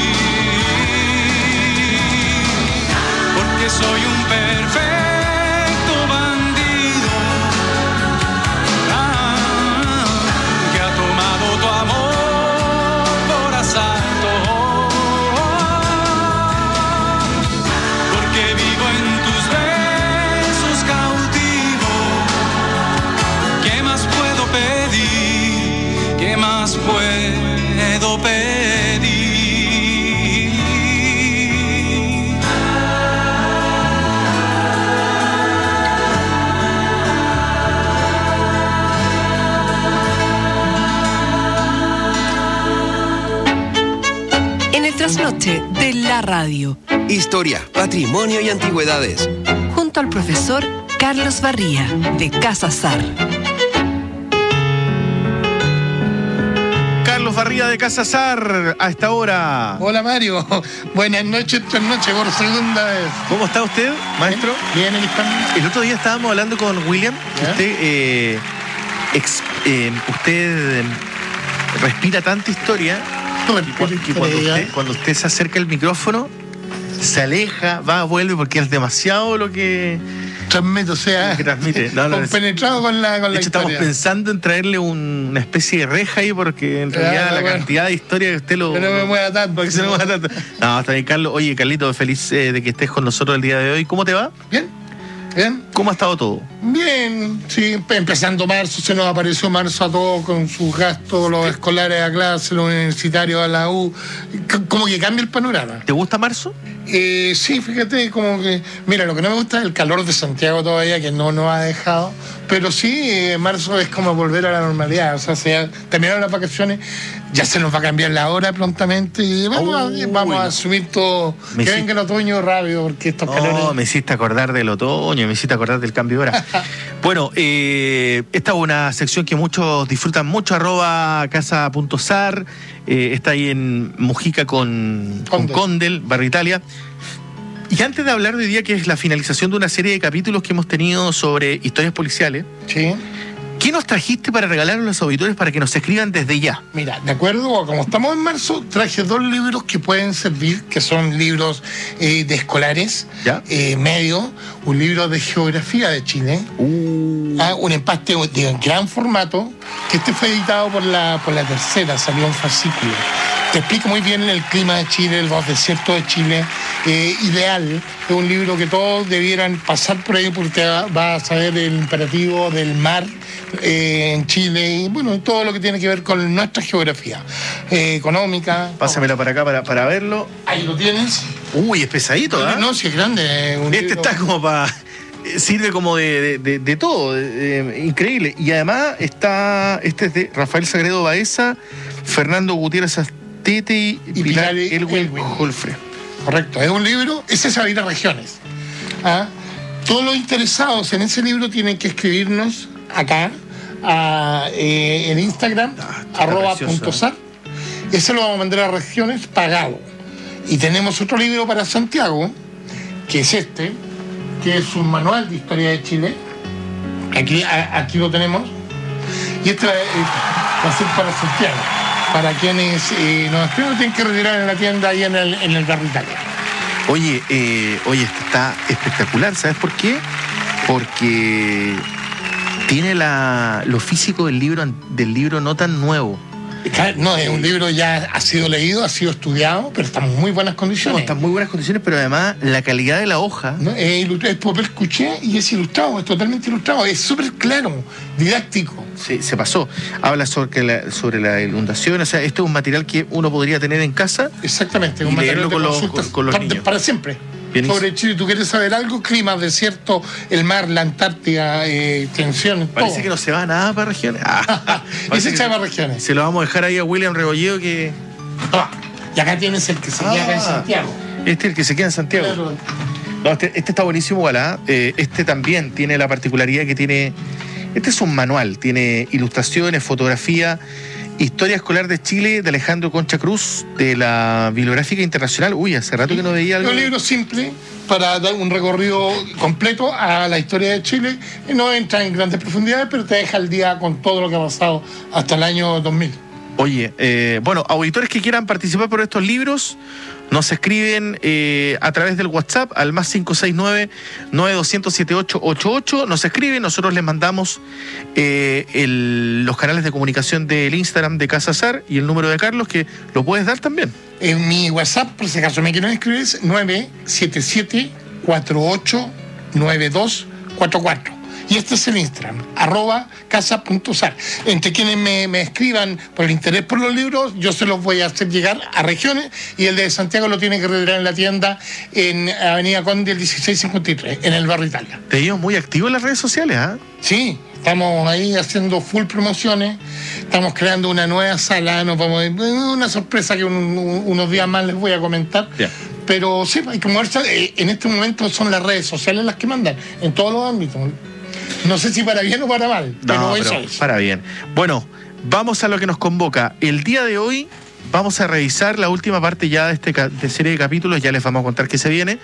Speaker 18: Porque soy un perfecto bandido, ah, que ha tomado tu amor por asalto. Porque vivo en tus besos cautivo. ¿Qué más puedo pedir? ¿Qué más puedo pedir?
Speaker 5: En el trasnoche de la radio,
Speaker 3: Historia, patrimonio y antigüedades.
Speaker 5: junto al profesor Carlos Barría, de Casa Sar.
Speaker 1: Carlos Barría de Casa Sar, a esta hora.
Speaker 17: Hola Mario, buenas noches, esta noche por segunda vez.
Speaker 1: ¿Cómo está usted, maestro?
Speaker 17: Bien, el hispano.
Speaker 1: El otro día estábamos hablando con William.
Speaker 17: ¿Ya?
Speaker 1: Usted, eh, ex- eh, usted eh, respira tanta historia y cuando, que cuando, usted, cuando usted se acerca al micrófono, se aleja, va, vuelve, porque es demasiado lo que
Speaker 17: transmite, o sea,
Speaker 1: lo que transmite. No, no,
Speaker 17: compenetrado con la, con
Speaker 1: de
Speaker 17: la
Speaker 1: hecho,
Speaker 17: historia.
Speaker 1: estamos pensando en traerle un- una especie de reja ahí, porque en realidad
Speaker 17: Ah,
Speaker 1: la
Speaker 17: bueno.
Speaker 1: cantidad de historia que usted lo.
Speaker 17: Que no me mueva tanto.
Speaker 1: que se no mueva tanto. No, está bien, Carlos. Oye, Carlito, feliz eh, de que estés con nosotros el día de hoy. ¿Cómo te va?
Speaker 17: Bien, bien.
Speaker 1: ¿Cómo ha estado todo?
Speaker 17: Bien, sí, empezando marzo, se nos apareció marzo a todos con sus gastos, los escolares a clase, los universitarios a la U, C- como que cambia el panorama.
Speaker 1: ¿Te gusta marzo?
Speaker 17: Eh, sí, fíjate, como que, mira, lo que no me gusta es el calor de Santiago todavía, que no nos ha dejado, pero sí, eh, marzo es como volver a la normalidad, o sea, se terminaron las vacaciones, ya se nos va a cambiar la hora prontamente y vamos, a,
Speaker 1: Uy,
Speaker 17: vamos a
Speaker 1: no.
Speaker 17: asumir todo,
Speaker 1: Me
Speaker 17: que
Speaker 1: hici-
Speaker 17: venga el otoño rápido, porque estos
Speaker 1: No,
Speaker 17: calores...
Speaker 1: me hiciste acordar del otoño, me hiciste acordar del cambio de hora. Bueno, eh, esta es una sección que muchos disfrutan mucho, arroba casa.sar, eh, está ahí en Mujica con con
Speaker 17: Condel.
Speaker 1: Condel, Barrio Italia. Y antes de hablar de hoy día, que es la finalización de una serie de capítulos que hemos tenido sobre historias policiales,
Speaker 17: Sí.
Speaker 1: ¿qué nos trajiste para regalar a los auditores para que nos escriban desde ya?
Speaker 17: Mira, de acuerdo, como estamos en marzo, traje dos libros que pueden servir, que son libros eh, de escolares,
Speaker 1: ¿Ya?
Speaker 17: eh, medio, un libro de geografía de Chile,
Speaker 1: Uh,
Speaker 17: ah, un empaste de gran formato, que este fue editado por la, por la tercera, salió en fascículo. Te explica muy bien el clima de Chile, los desiertos de Chile, eh, ideal, es un libro que todos debieran pasar por ahí porque va a saber el imperativo del mar eh, en Chile y bueno, todo lo que tiene que ver con nuestra geografía eh, económica.
Speaker 1: pásamela para acá para, para verlo.
Speaker 17: Ahí lo tienes.
Speaker 1: Uy, es pesadito, ¿ah?
Speaker 17: No, si es grande. Un
Speaker 1: Este
Speaker 17: libro-
Speaker 1: está como para... Sirve como de, de, de- de todo, de- de- increíble. Y además está, este es de Rafael Sagredo Baeza, Fernando Gutiérrez Astete y,
Speaker 17: Y
Speaker 1: Pilar
Speaker 17: Pilar
Speaker 1: Elwin
Speaker 17: Elwin.
Speaker 1: Holfre.
Speaker 17: Correcto, es un libro, ese es saber a regiones. ¿Ah? Todos los interesados en ese libro tienen que escribirnos acá a, eh, en Instagram, ah, arroba punto sar. Ese lo vamos a mandar a regiones pagado. Y tenemos otro libro para Santiago, que es este, que es un manual de historia de Chile. Aquí, a, aquí lo tenemos. Y este va a ser para Santiago. Para quienes eh, nos escriben, tienen que retirar en la tienda ahí en el, en el Barrio Italia.
Speaker 1: Oye, eh, oye, este está espectacular. ¿Sabes por qué? Porque tiene la, lo físico del libro, del libro no tan nuevo.
Speaker 17: No, es un libro ya ha sido leído, ha sido estudiado, pero está en muy buenas condiciones.
Speaker 1: No, está en muy buenas condiciones, pero además la calidad de la hoja.
Speaker 17: No, es, es papel cuché y es ilustrado, es totalmente ilustrado, es súper claro, didáctico.
Speaker 1: Sí, se pasó. Habla sobre la, sobre la inundación, o sea, esto es un material que uno podría tener en casa.
Speaker 17: Exactamente, un
Speaker 1: y
Speaker 17: material
Speaker 1: leerlo
Speaker 17: de
Speaker 1: con los, con, con los
Speaker 17: para,
Speaker 1: niños.
Speaker 17: Para siempre.
Speaker 1: Bienísimo.
Speaker 17: Sobre Chile, ¿tú quieres saber algo? Clima, desierto, el mar, la Antártida, eh, tensión,
Speaker 1: Parece
Speaker 17: todo.
Speaker 1: que no se va nada para regiones. Ah,
Speaker 17: Ese se va para regiones.
Speaker 1: Se lo vamos a dejar ahí a William Rebolledo que...
Speaker 17: Ah, y acá tienes el que se queda ah, acá en Santiago.
Speaker 1: Este es el que se queda en Santiago. Claro. No, este, este está buenísimo, igual. Eh, este también tiene la particularidad que tiene... Este es un manual, tiene ilustraciones, fotografía, historia escolar de Chile de Alejandro Concha Cruz, de la Bibliográfica Internacional. Uy, hace rato que no veía algo.
Speaker 17: Es un libro simple para dar un recorrido completo a la historia de Chile. No entra en grandes profundidades, pero te deja al día con todo lo que ha pasado hasta el año dos mil.
Speaker 1: Oye, eh, bueno, auditores que quieran participar por estos libros, nos escriben eh, a través del WhatsApp al más cinco seis nueve, nueve dos cero cero, siete ocho ocho ocho. Nos escriben, nosotros les mandamos eh, el, los canales de comunicación del Instagram de Casa Sar y el número de Carlos, que lo puedes dar también.
Speaker 17: En mi WhatsApp, por si acaso me quieren escribir, es nueve siete siete, cuatro ocho nueve dos cuatro cuatro. Y este es el Instagram, arroba casa.sar. Entre quienes me, me escriban por el interés por los libros, yo se los voy a hacer llegar a regiones, y el de Santiago lo tienen que retirar en la tienda en Avenida Conde, el dieciséis cincuenta y tres, en el Barrio Italia.
Speaker 1: Te digo, muy activo en las redes sociales, ¿ah? ¿eh?
Speaker 17: Sí, estamos ahí haciendo full promociones, estamos creando una nueva sala, nos vamos, una sorpresa que un, un, unos días más les voy a comentar. Yeah. Pero sí, hay que moverse. En este momento son las redes sociales las que mandan, en todos los ámbitos. No sé si para bien o para mal, pero
Speaker 1: no,
Speaker 17: eso
Speaker 1: pero
Speaker 17: es.
Speaker 1: Para bien. Bueno, vamos a lo que nos convoca. El día de hoy vamos a revisar la última parte ya de, este, de serie de capítulos, ya les vamos a contar qué se viene,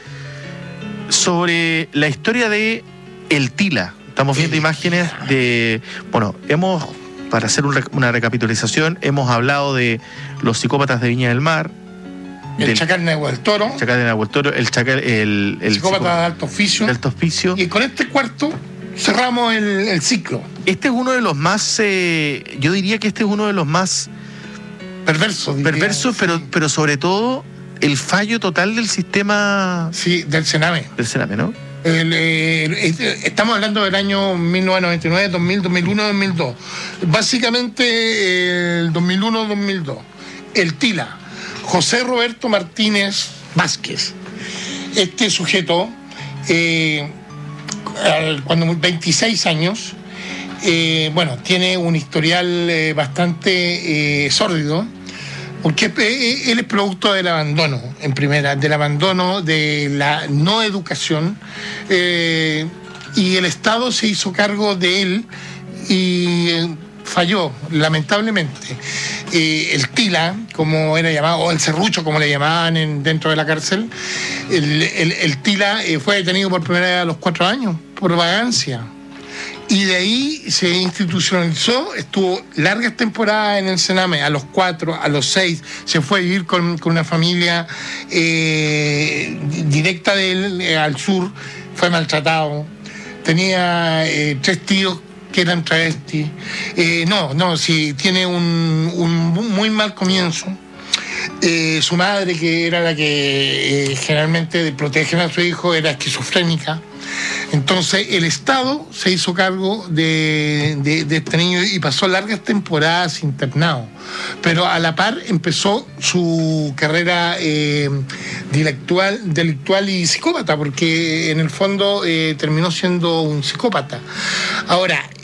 Speaker 1: sobre la historia de El Tila. Estamos viendo el... imágenes de... Bueno, hemos, para hacer un, una recapitulación, hemos hablado de los psicópatas de Viña del Mar,
Speaker 17: el del, Chacal de Nahuel Toro,
Speaker 1: el Chacal de Nahuel Toro, el Chacal, el, el
Speaker 17: psicópata psicó... de alto oficio.
Speaker 1: De alto oficio.
Speaker 17: Y con este cuarto cerramos el, el ciclo.
Speaker 1: Este es uno de los más, eh, yo diría que este es uno de los más
Speaker 17: perversos.
Speaker 1: Perversos, pero, sí. pero sobre todo el fallo total del sistema.
Speaker 17: Sí, del Sename.
Speaker 1: Del Sename, ¿no?
Speaker 17: El, el, el, estamos hablando del año mil novecientos noventa y nueve, dos mil, dos mil uno, dos mil dos. Básicamente el dos mil uno, dos mil dos. El Tila, José Roberto Martínez Vázquez. Este sujeto, eh, cuando veintiséis años, eh, bueno, tiene un historial eh, bastante eh, sórdido, porque eh, él es producto del abandono, en primera, del abandono, de la no educación, eh, y el Estado se hizo cargo de él y eh, falló, lamentablemente. Eh, el Tila, como era llamado, o el Serrucho, como le llamaban en, dentro de la cárcel, el, el, el Tila eh, fue detenido por primera vez a los cuatro años, por vagancia. Y de ahí se institucionalizó, estuvo largas temporadas en el Sename, a los cuatro, a los seis, se fue a vivir con, con una familia eh, directa de él, eh, al sur, fue maltratado, tenía eh, tres tíos que eran travestis. Eh, no, no, sí, tiene un, un muy mal comienzo. Eh, su madre, que era la que eh, generalmente protegen a su hijo, era esquizofrénica. Entonces el Estado se hizo cargo de, de, de este niño y pasó largas temporadas internado. Pero a la par empezó su carrera eh, delictual, delictual y psicópata, porque en el fondo eh, terminó siendo un psicópata. Ahora,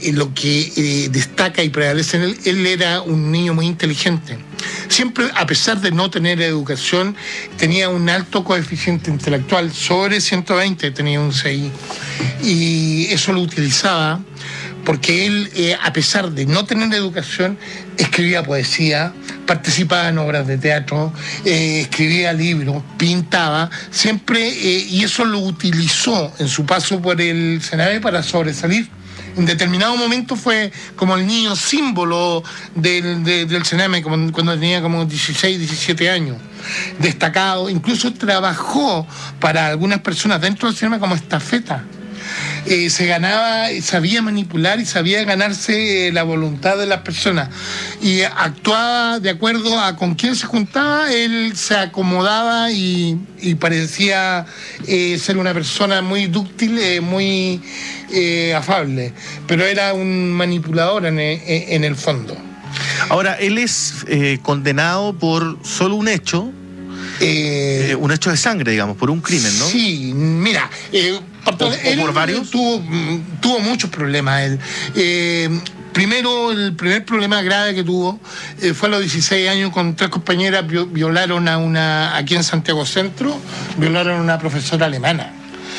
Speaker 17: eh, lo que eh, destaca y prevalece en él, él era un niño muy inteligente. Siempre, a pesar de no tener educación, tenía un alto coeficiente intelectual, sobre ciento veinte tenía un C I, y eso lo utilizaba porque él, eh, a pesar de no tener educación, escribía poesía, participaba en obras de teatro, eh, escribía libros, pintaba, siempre, eh, y eso lo utilizó en su paso por el Sename para sobresalir. En determinado momento fue como el niño símbolo del, de, del Sename, como cuando tenía como dieciséis, diecisiete años, destacado, incluso trabajó para algunas personas dentro del Sename como estafeta. Eh, se ganaba, sabía manipular y sabía ganarse eh, la voluntad de las personas, y actuaba de acuerdo a con quién se juntaba. Él se acomodaba y, y parecía eh, ser una persona muy dúctil, eh, muy eh, afable, pero era un manipulador en, en el fondo.
Speaker 1: Ahora, él es eh, condenado por solo un hecho, eh, eh, un hecho de sangre, digamos, por un crimen, ¿no?
Speaker 17: Sí, mira, eh,
Speaker 1: ¿O, o
Speaker 17: él,
Speaker 1: por varios?
Speaker 17: Tuvo, tuvo muchos problemas él. Eh, primero, el primer problema grave que tuvo eh, fue a los dieciséis años, con tres compañeras violaron a una, aquí en Santiago Centro, violaron a una profesora alemana.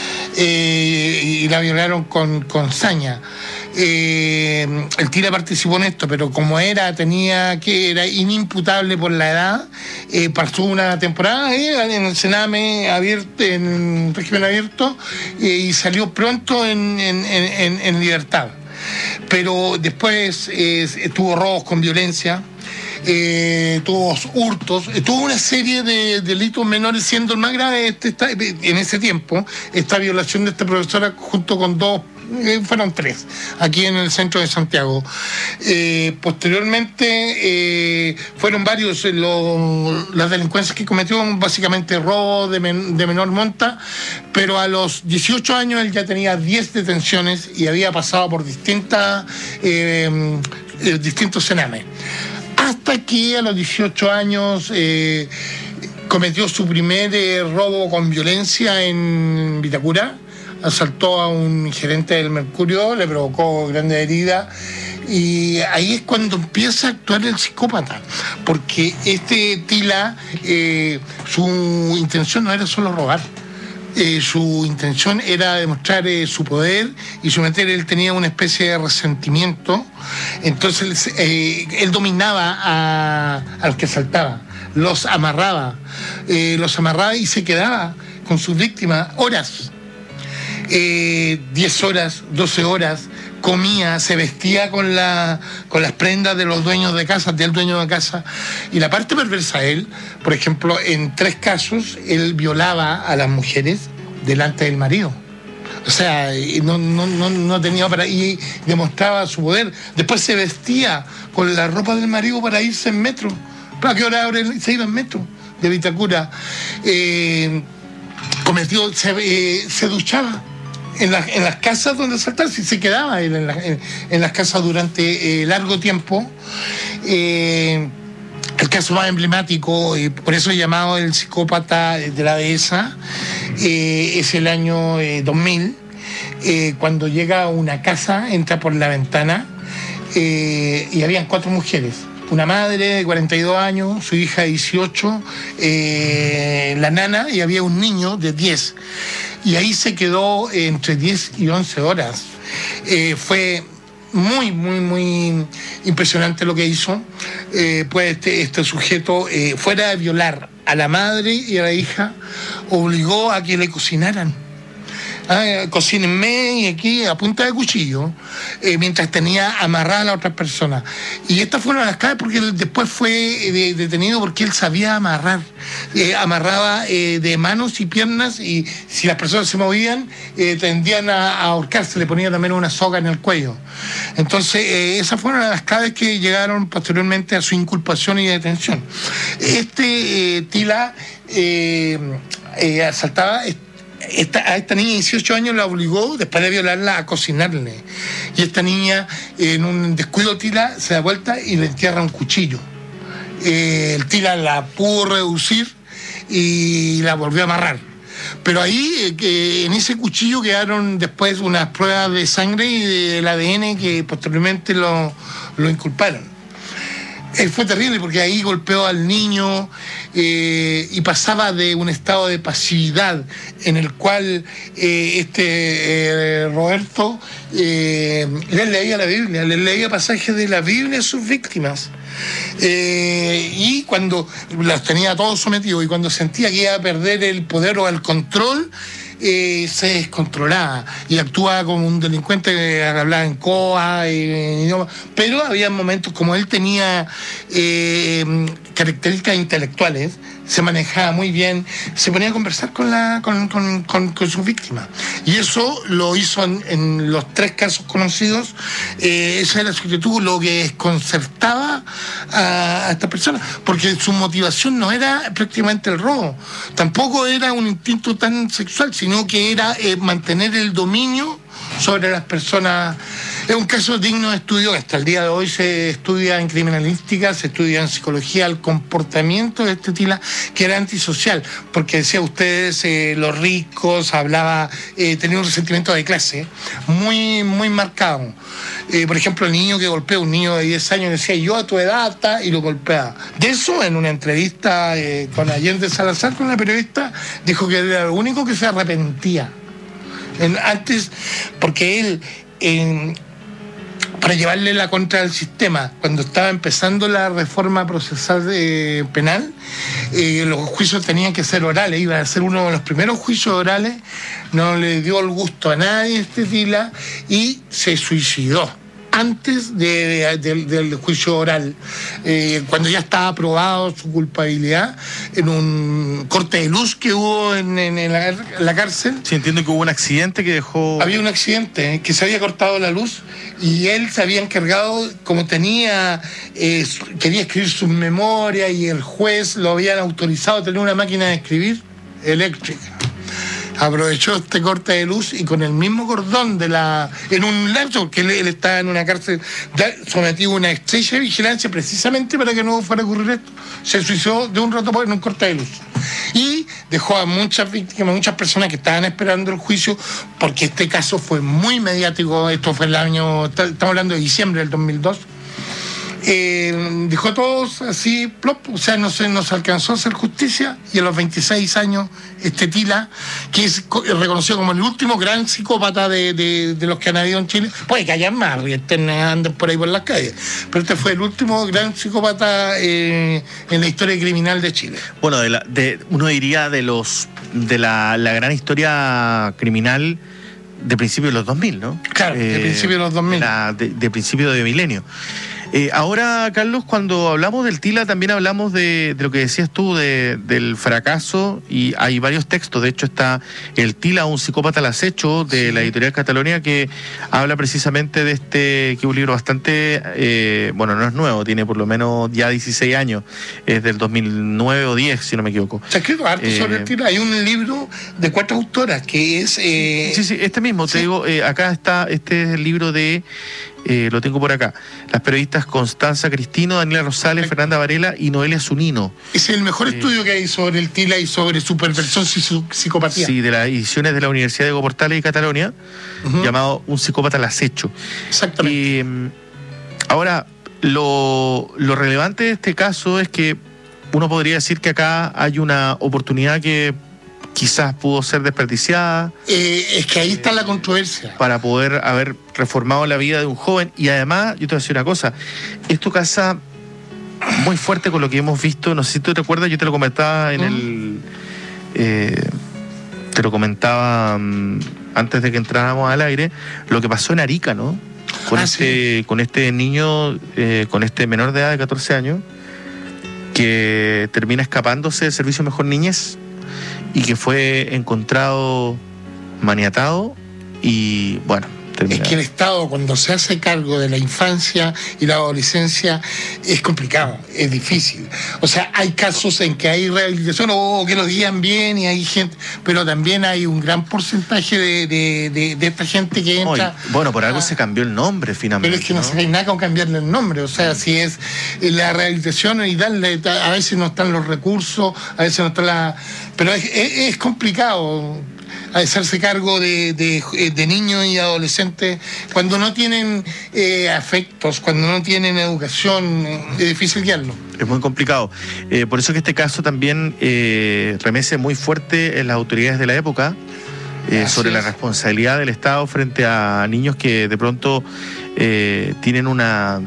Speaker 17: Eh, y la violaron con, con saña. Eh, el Tila participó en esto, pero como era, tenía que, era inimputable por la edad, eh, pasó una temporada eh, en el Sename abierto, en régimen abierto, eh, y salió pronto en, en, en, en libertad. Pero después eh, tuvo robos con violencia. Eh, tuvo hurtos, eh, tuvo una serie de delitos menores, siendo el más grave este, esta, en ese tiempo, esta violación de esta profesora junto con dos, eh, fueron tres, aquí en el centro de Santiago. Eh, posteriormente eh, fueron varios eh, lo, las delincuencias que cometió, básicamente robo de, men, de menor monta, pero a los dieciocho años él ya tenía diez detenciones y había pasado por distintas, eh, eh, distintos cenames. Hasta que a los dieciocho años eh, cometió su primer eh, robo con violencia en Vitacura. Asaltó a un gerente del Mercurio, le provocó grandes heridas, y ahí es cuando empieza a actuar el psicópata, porque este Tila, eh, su intención no era solo robar. Eh, su intención era demostrar eh, su poder y someter. Él tenía una especie de resentimiento, entonces eh, él dominaba a, a los que asaltaba, los amarraba, eh, los amarraba y se quedaba con sus víctimas horas, eh, diez horas, doce horas, comía, se vestía con, la, con las prendas de los dueños de casa, del dueño de casa. Y la parte perversa de él, por ejemplo, en tres casos, él violaba a las mujeres delante del marido. O sea, no, no, no, no tenía para ir, demostraba su poder. Después se vestía con la ropa del marido para irse en metro. ¿Para qué hora se iba en metro de Vitacura? Eh, cometió, se, eh, se duchaba en, la, en las casas donde asaltaba, si se quedaba en, la, en, en las casas durante eh, largo tiempo. Eh, el caso más emblemático, eh, por eso he llamado el psicópata de la dehesa, eh, es el año eh, dos mil, eh, cuando llega a una casa, entra por la ventana eh, y habían cuatro mujeres. Una madre de cuarenta y dos años, su hija de dieciocho, eh, la nana, y había un niño de diez. Y ahí se quedó entre diez y once horas. Eh, fue muy, muy, muy impresionante lo que hizo. Eh, pues este, este sujeto, eh, fuera de violar a la madre y a la hija, obligó a que le cocinaran. Ah, cocínenme y aquí a punta de cuchillo, eh, mientras tenía amarrada a la otra persona. Y estas fueron las claves, porque él después fue eh, detenido porque él sabía amarrar. Eh, amarraba eh, de manos y piernas, y si las personas se movían, eh, tendían a, a ahorcarse, le ponía también una soga en el cuello. Entonces, eh, esas fueron las claves que llegaron posteriormente a su inculpación y detención. Este eh, Tila eh, eh, asaltaba... Esta, a esta niña de dieciocho años la obligó, después de violarla, a cocinarle. Y esta niña, en un descuido, Tila se da vuelta y le entierra un cuchillo. Eh, el Tila la pudo reducir y la volvió a amarrar. Pero ahí, eh, que en ese cuchillo quedaron después unas pruebas de sangre y del A D N que posteriormente lo, lo inculparon. Eh, fue terrible porque ahí golpeó al niño eh, y pasaba de un estado de pasividad en el cual eh, este eh, Roberto eh, les leía la Biblia, les leía pasajes de la Biblia a sus víctimas. Eh, y cuando los tenía todos sometidos y cuando sentía que iba a perder el poder o el control, Eh, se descontrolaba y actuaba como un delincuente que hablaba en coa, eh, pero había momentos como él tenía eh, características intelectuales, se manejaba muy bien, se ponía a conversar con la con, con, con, con sus víctimas y eso lo hizo en, en los tres casos conocidos. Eh, esa era su actitud, lo que desconcertaba a, a esta persona, porque su motivación no era prácticamente el robo, tampoco era un instinto tan sexual, sino que era eh, mantener el dominio sobre las personas. Es un caso digno de estudio que hasta el día de hoy se estudia en criminalística, se estudia en psicología el comportamiento de este Tila, que era antisocial, porque decía ustedes, eh, los ricos, hablaba, eh, tenía un resentimiento de clase muy, muy marcado. Eh, por ejemplo, el niño que golpea, un niño de diez años, decía, yo a tu edad, ta, y lo golpeaba. De eso, en una entrevista eh, con Allende Salazar, con una periodista, dijo que era lo único que se arrepentía. En, antes, porque él, en, para llevarle la contra al sistema, cuando estaba empezando la reforma procesal eh, penal, eh, los juicios tenían que ser orales, iba a ser uno de los primeros juicios orales, no le dio el gusto a nadie este Tila y se suicidó antes de, de, de, del juicio oral, eh, cuando ya estaba aprobado su culpabilidad en un corte de luz que hubo en, en, en, la, en la cárcel.
Speaker 1: Sí, entiendo que hubo un accidente que dejó...
Speaker 17: Había un accidente, eh, que se había cortado la luz y él se había encargado, como tenía, eh, quería escribir sus memorias y el juez lo habían autorizado a tener una máquina de escribir eléctrica. Aprovechó este corte de luz y con el mismo cordón de la en un lapso, que él, él estaba en una cárcel sometido a una estrecha vigilancia precisamente para que no fuera a ocurrir esto, se suicidó de un rato en un corte de luz y dejó a muchas víctimas, muchas personas que estaban esperando el juicio, porque este caso fue muy mediático. Esto fue el año, estamos hablando de diciembre del dos mil dos. Eh, dejó a todos así, plop, o sea, no se nos alcanzó a hacer justicia y a los veintiséis años este Tila, que es reconocido como el último gran psicópata de, de, de los que han habido en Chile, puede que haya más, y anden por ahí por las calles, pero este fue el último gran psicópata eh, en la historia criminal de Chile.
Speaker 1: Bueno, de la, de, uno diría de los de la, la gran historia criminal de principios de los dos mil, ¿no?
Speaker 17: Claro, eh, de principios de los dos mil.
Speaker 1: La, de, de principios de milenio. Eh, ahora, Carlos, cuando hablamos del Tila también hablamos de, de lo que decías tú, de, del fracaso, y hay varios textos. De hecho está el Tila, un psicópata al acecho, de sí. la editorial Catalonia, que habla precisamente de este, que es un libro bastante, eh, bueno, no es nuevo, tiene por lo menos ya dieciséis años, es del dos mil nueve o diez, si no me equivoco.
Speaker 17: Se ha escrito harto eh, sobre el Tila, hay un libro de cuatro autoras que es... Eh...
Speaker 1: Sí, sí, este mismo, sí. te digo, eh, acá está, este es el libro de... Eh, lo tengo por acá. Las periodistas Constanza Cristino, Daniela Rosales, Ay. Fernanda Varela y Noelia Zunino.
Speaker 17: Es el mejor eh, estudio que hay sobre el Tila y sobre su perversión y su psicopatía.
Speaker 1: Sí, de las ediciones de la Universidad de Hugo Portales y Catalonia, uh-huh. llamado Un psicópata al acecho.
Speaker 17: Exactamente.
Speaker 1: Y, ahora, lo, lo relevante de este caso es que uno podría decir que acá hay una oportunidad que quizás pudo ser desperdiciada.
Speaker 17: Eh, es que ahí está la controversia.
Speaker 1: Para poder haber reformado la vida de un joven. Y además, yo te voy a decir una cosa, esto casa muy fuerte con lo que hemos visto. No sé si tú te acuerdas, yo te lo comentaba en ¿Mm? el... Eh, te lo comentaba um, antes de que entráramos al aire, lo que pasó en Arica, ¿no? Con, ah, este, sí. con este niño, eh, con este menor de edad de catorce años, que termina escapándose del Servicio Mejor Niñez, y que fue encontrado maniatado y, bueno, terminada.
Speaker 17: Es que el Estado, cuando se hace cargo de la infancia y la adolescencia, es complicado, es difícil. O sea, hay casos en que hay rehabilitación o que lo guían bien y hay gente, pero también hay un gran porcentaje de, de, de, de esta gente que entra...
Speaker 1: Oye, bueno, por algo a... se cambió el nombre finalmente.
Speaker 17: Pero es que no, ¿no? se hay nada con cambiarle el nombre. O sea, si es la rehabilitación y darle, a veces no están los recursos, a veces no está la... Pero es, es, es complicado hacerse cargo de, de, de niños y adolescentes cuando no tienen eh, afectos, cuando no tienen educación, es difícil guiarlo.
Speaker 1: Es muy complicado. Eh, por eso que este caso también eh, remece muy fuerte en las autoridades de la época eh, sobre es. la responsabilidad del Estado frente a niños que de pronto eh, tienen una,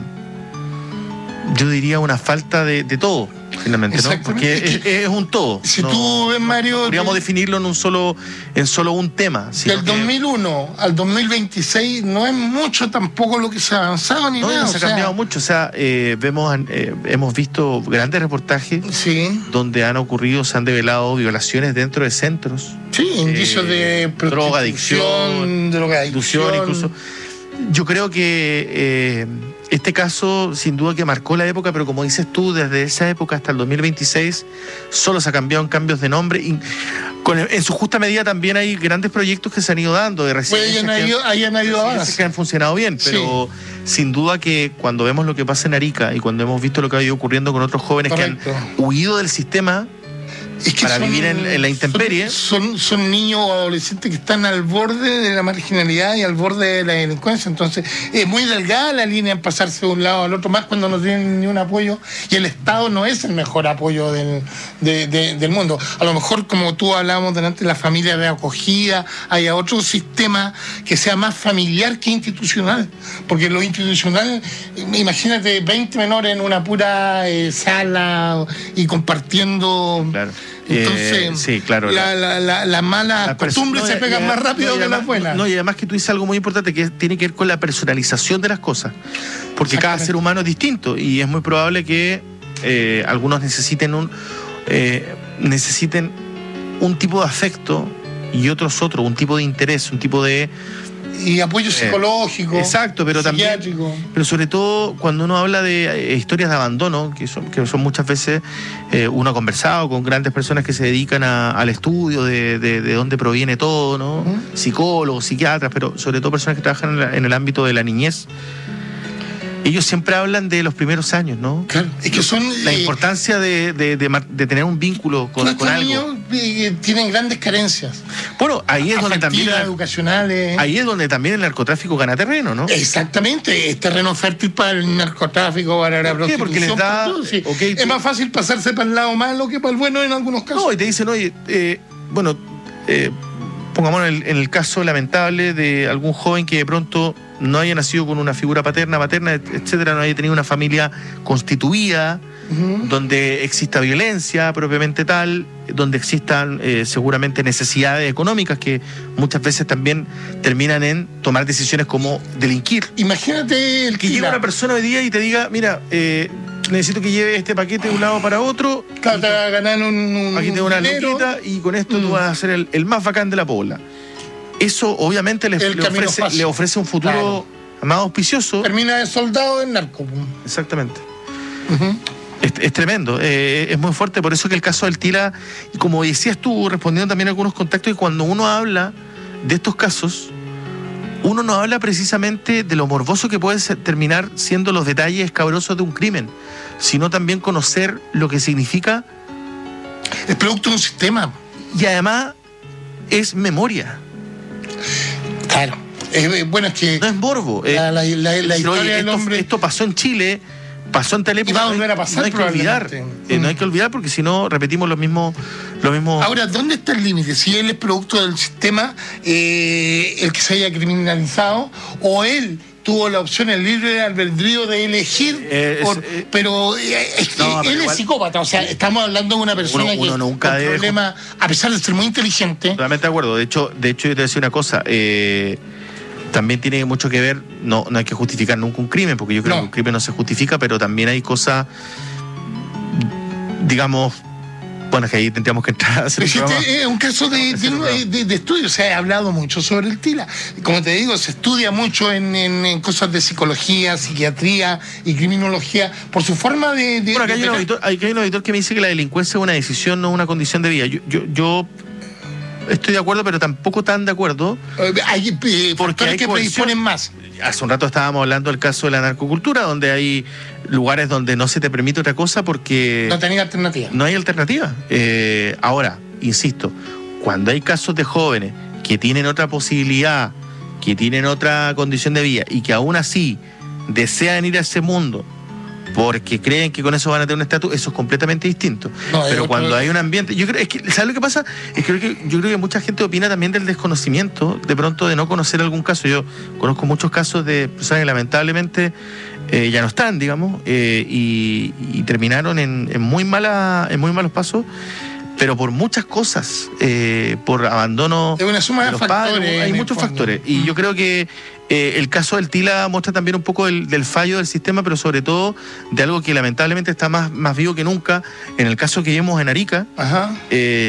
Speaker 1: yo diría, una falta de, de todo. Finalmente, ¿no? Porque es, es un todo.
Speaker 17: Si
Speaker 1: no,
Speaker 17: tú ves, Mario...
Speaker 1: Podríamos
Speaker 17: te...
Speaker 1: definirlo en un solo en solo un tema.
Speaker 17: Del dos mil uno que... al dos mil veintiséis no es mucho tampoco lo que se ha avanzado ni
Speaker 1: no,
Speaker 17: nada.
Speaker 1: No, se ha cambiado sea... mucho. O sea, eh, vemos, eh, hemos visto grandes reportajes
Speaker 17: sí.
Speaker 1: donde han ocurrido, se han develado violaciones dentro de centros.
Speaker 17: Sí, indicios eh, de
Speaker 1: drogadicción,
Speaker 17: drogadicción,
Speaker 1: incluso. Yo creo que eh, este caso sin duda que marcó la época, pero como dices tú, desde esa época hasta el dos mil veintiséis solo se ha cambiado en cambios de nombre y con, en su justa medida también hay grandes proyectos que se han ido dando de residencias
Speaker 17: pues
Speaker 1: que,
Speaker 17: hayan, hayan ido
Speaker 1: que han funcionado bien, pero sí. sin duda que cuando vemos lo que pasa en Arica y cuando hemos visto lo que ha ido ocurriendo con otros jóvenes Correcto. que han huido del sistema es que para son, vivir en, en la intemperie.
Speaker 17: Son, son, son niños o adolescentes que están al borde de la marginalidad y al borde de la delincuencia. Entonces, es muy delgada la línea en pasarse de un lado al otro, más cuando no tienen ni un apoyo. Y el Estado no es el mejor apoyo del, de, de, del mundo. A lo mejor, como tú hablábamos delante, la familia de acogida, haya otro sistema que sea más familiar que institucional. Porque lo institucional, imagínate veinte menores en una pura eh, sala y compartiendo...
Speaker 1: Claro.
Speaker 17: Entonces,
Speaker 1: eh, sí, claro,
Speaker 17: la, la, la, la mala la costumbre no, se pega más rápido no, que
Speaker 1: además,
Speaker 17: la buena.
Speaker 1: No, y además que tú dices algo muy importante que tiene que ver con la personalización de las cosas. Porque cada ser humano es distinto y es muy probable que eh, algunos necesiten un eh, necesiten un tipo de afecto y otros otro, un tipo de interés, un tipo de...
Speaker 17: Y apoyo psicológico.
Speaker 1: Eh, exacto, pero también. Pero sobre todo cuando uno habla de eh, historias de abandono, que son, que son muchas veces, eh, uno ha conversado con grandes personas que se dedican a, al estudio de, de, de dónde proviene todo, ¿no? Uh-huh. Psicólogos, psiquiatras, pero sobre todo personas que trabajan en, la, en el ámbito de la niñez. Ellos siempre hablan de los primeros años, ¿no?
Speaker 17: Claro, es que son...
Speaker 1: La eh, importancia de, de, de, de tener un vínculo con, con algo.
Speaker 17: Niños eh, tienen grandes carencias.
Speaker 1: Bueno, ahí es donde también...
Speaker 17: educacionales.
Speaker 1: Ahí es donde también el narcotráfico gana terreno, ¿no?
Speaker 17: Exactamente, es terreno fértil para el narcotráfico, para la prostitución.
Speaker 1: Porque les da...
Speaker 17: Todo, sí.
Speaker 1: okay,
Speaker 17: es tú... más fácil pasarse para el lado malo que para el bueno en algunos casos.
Speaker 1: No, y te dicen, oye, eh, bueno, eh, pongamos en el, en el caso lamentable de algún joven que de pronto no haya nacido con una figura paterna, materna, etcétera, no haya tenido una familia constituida, uh-huh. donde exista violencia propiamente tal, donde existan eh, seguramente necesidades económicas que muchas veces también terminan en tomar decisiones como delinquir.
Speaker 17: Imagínate el
Speaker 1: que llegue una persona hoy día y te diga, mira, eh, necesito que lleve este paquete de un lado para otro.
Speaker 17: Claro, te va a ganar un, un
Speaker 1: aquí te una luquita y con esto mm. tú vas a ser el, el más bacán de la pobla. Eso obviamente le, le, ofrece, le ofrece un futuro claro. más auspicioso.
Speaker 17: Termina de soldado en narco.
Speaker 1: Exactamente. Uh-huh. Es, es tremendo, eh, es muy fuerte. Por eso que el caso del Tila, y como decías tú, respondiendo también a algunos contactos, y cuando uno habla de estos casos, uno no habla precisamente de lo morboso que puede ser, terminar siendo los detalles escabrosos de un crimen, sino también conocer lo que significa.
Speaker 17: Es producto de un sistema.
Speaker 1: Y además es memoria.
Speaker 17: Claro. Eh, bueno, es que...
Speaker 1: No es morbo.
Speaker 17: La, la, la, la historia
Speaker 1: oye,
Speaker 17: del
Speaker 1: esto,
Speaker 17: hombre...
Speaker 1: Esto pasó en Chile, pasó en tal época.
Speaker 17: Y va a volver a pasar,
Speaker 1: no hay que olvidar. Eh,
Speaker 17: mm.
Speaker 1: No hay que olvidar porque si no repetimos lo mismo, lo mismo...
Speaker 17: Ahora, ¿dónde está el límite? Si él es producto del sistema, eh, el que se haya criminalizado, o él tuvo la opción, el libre albedrío de elegir, eh, por, eh, pero es que no, él igual, es psicópata, o sea, estamos hablando de una persona
Speaker 1: uno, uno
Speaker 17: que
Speaker 1: nunca
Speaker 17: con problema, a pesar de ser muy inteligente.
Speaker 1: Totalmente de acuerdo, de hecho, de hecho yo te voy a decir una cosa, eh, también tiene mucho que ver, no, no hay que justificar nunca un crimen, porque yo creo no. que un crimen no se justifica, pero también hay cosas, digamos, Bueno, es que ahí tendríamos que entrar a hacer
Speaker 17: un programa. Este es un caso de, de, de, de estudio, se ha hablado mucho sobre el TILA. Como te digo, se estudia mucho en, en, en cosas de psicología, psiquiatría y criminología por su forma de... de
Speaker 1: bueno, acá
Speaker 17: de
Speaker 1: hay, un auditor, hay un auditor que me dice que la delincuencia es una decisión, no una condición de vida. Yo, yo, yo estoy de acuerdo, pero tampoco tan de acuerdo.
Speaker 17: Hay eh, porque hay que predisponen más.
Speaker 1: Hace un rato estábamos hablando del caso de la narcocultura, donde hay lugares donde no se te permite otra cosa porque...
Speaker 17: No tenía alternativa.
Speaker 1: No hay alternativa. Eh, ahora, insisto, cuando hay casos de jóvenes que tienen otra posibilidad, que tienen otra condición de vida y que aún así desean ir a ese mundo porque creen que con eso van a tener un estatus, eso es completamente distinto. No, pero cuando hay un ambiente, yo creo, es que, ¿sabes lo que pasa? Es que, que yo creo que mucha gente opina también del desconocimiento, de pronto de no conocer algún caso. Yo conozco muchos casos de personas que lamentablemente eh, ya no están, digamos, eh, y, y terminaron en, en muy mala, en muy malos pasos, pero por muchas cosas, eh, por abandono
Speaker 17: de una suma de,
Speaker 1: de los
Speaker 17: factores,
Speaker 1: padres, hay muchos factores. Y yo creo que eh, el caso del TILA muestra también un poco del, del fallo del sistema, pero sobre todo de algo que lamentablemente está más, más vivo que nunca. En el caso que vimos en Arica,
Speaker 17: Ajá.
Speaker 1: Eh,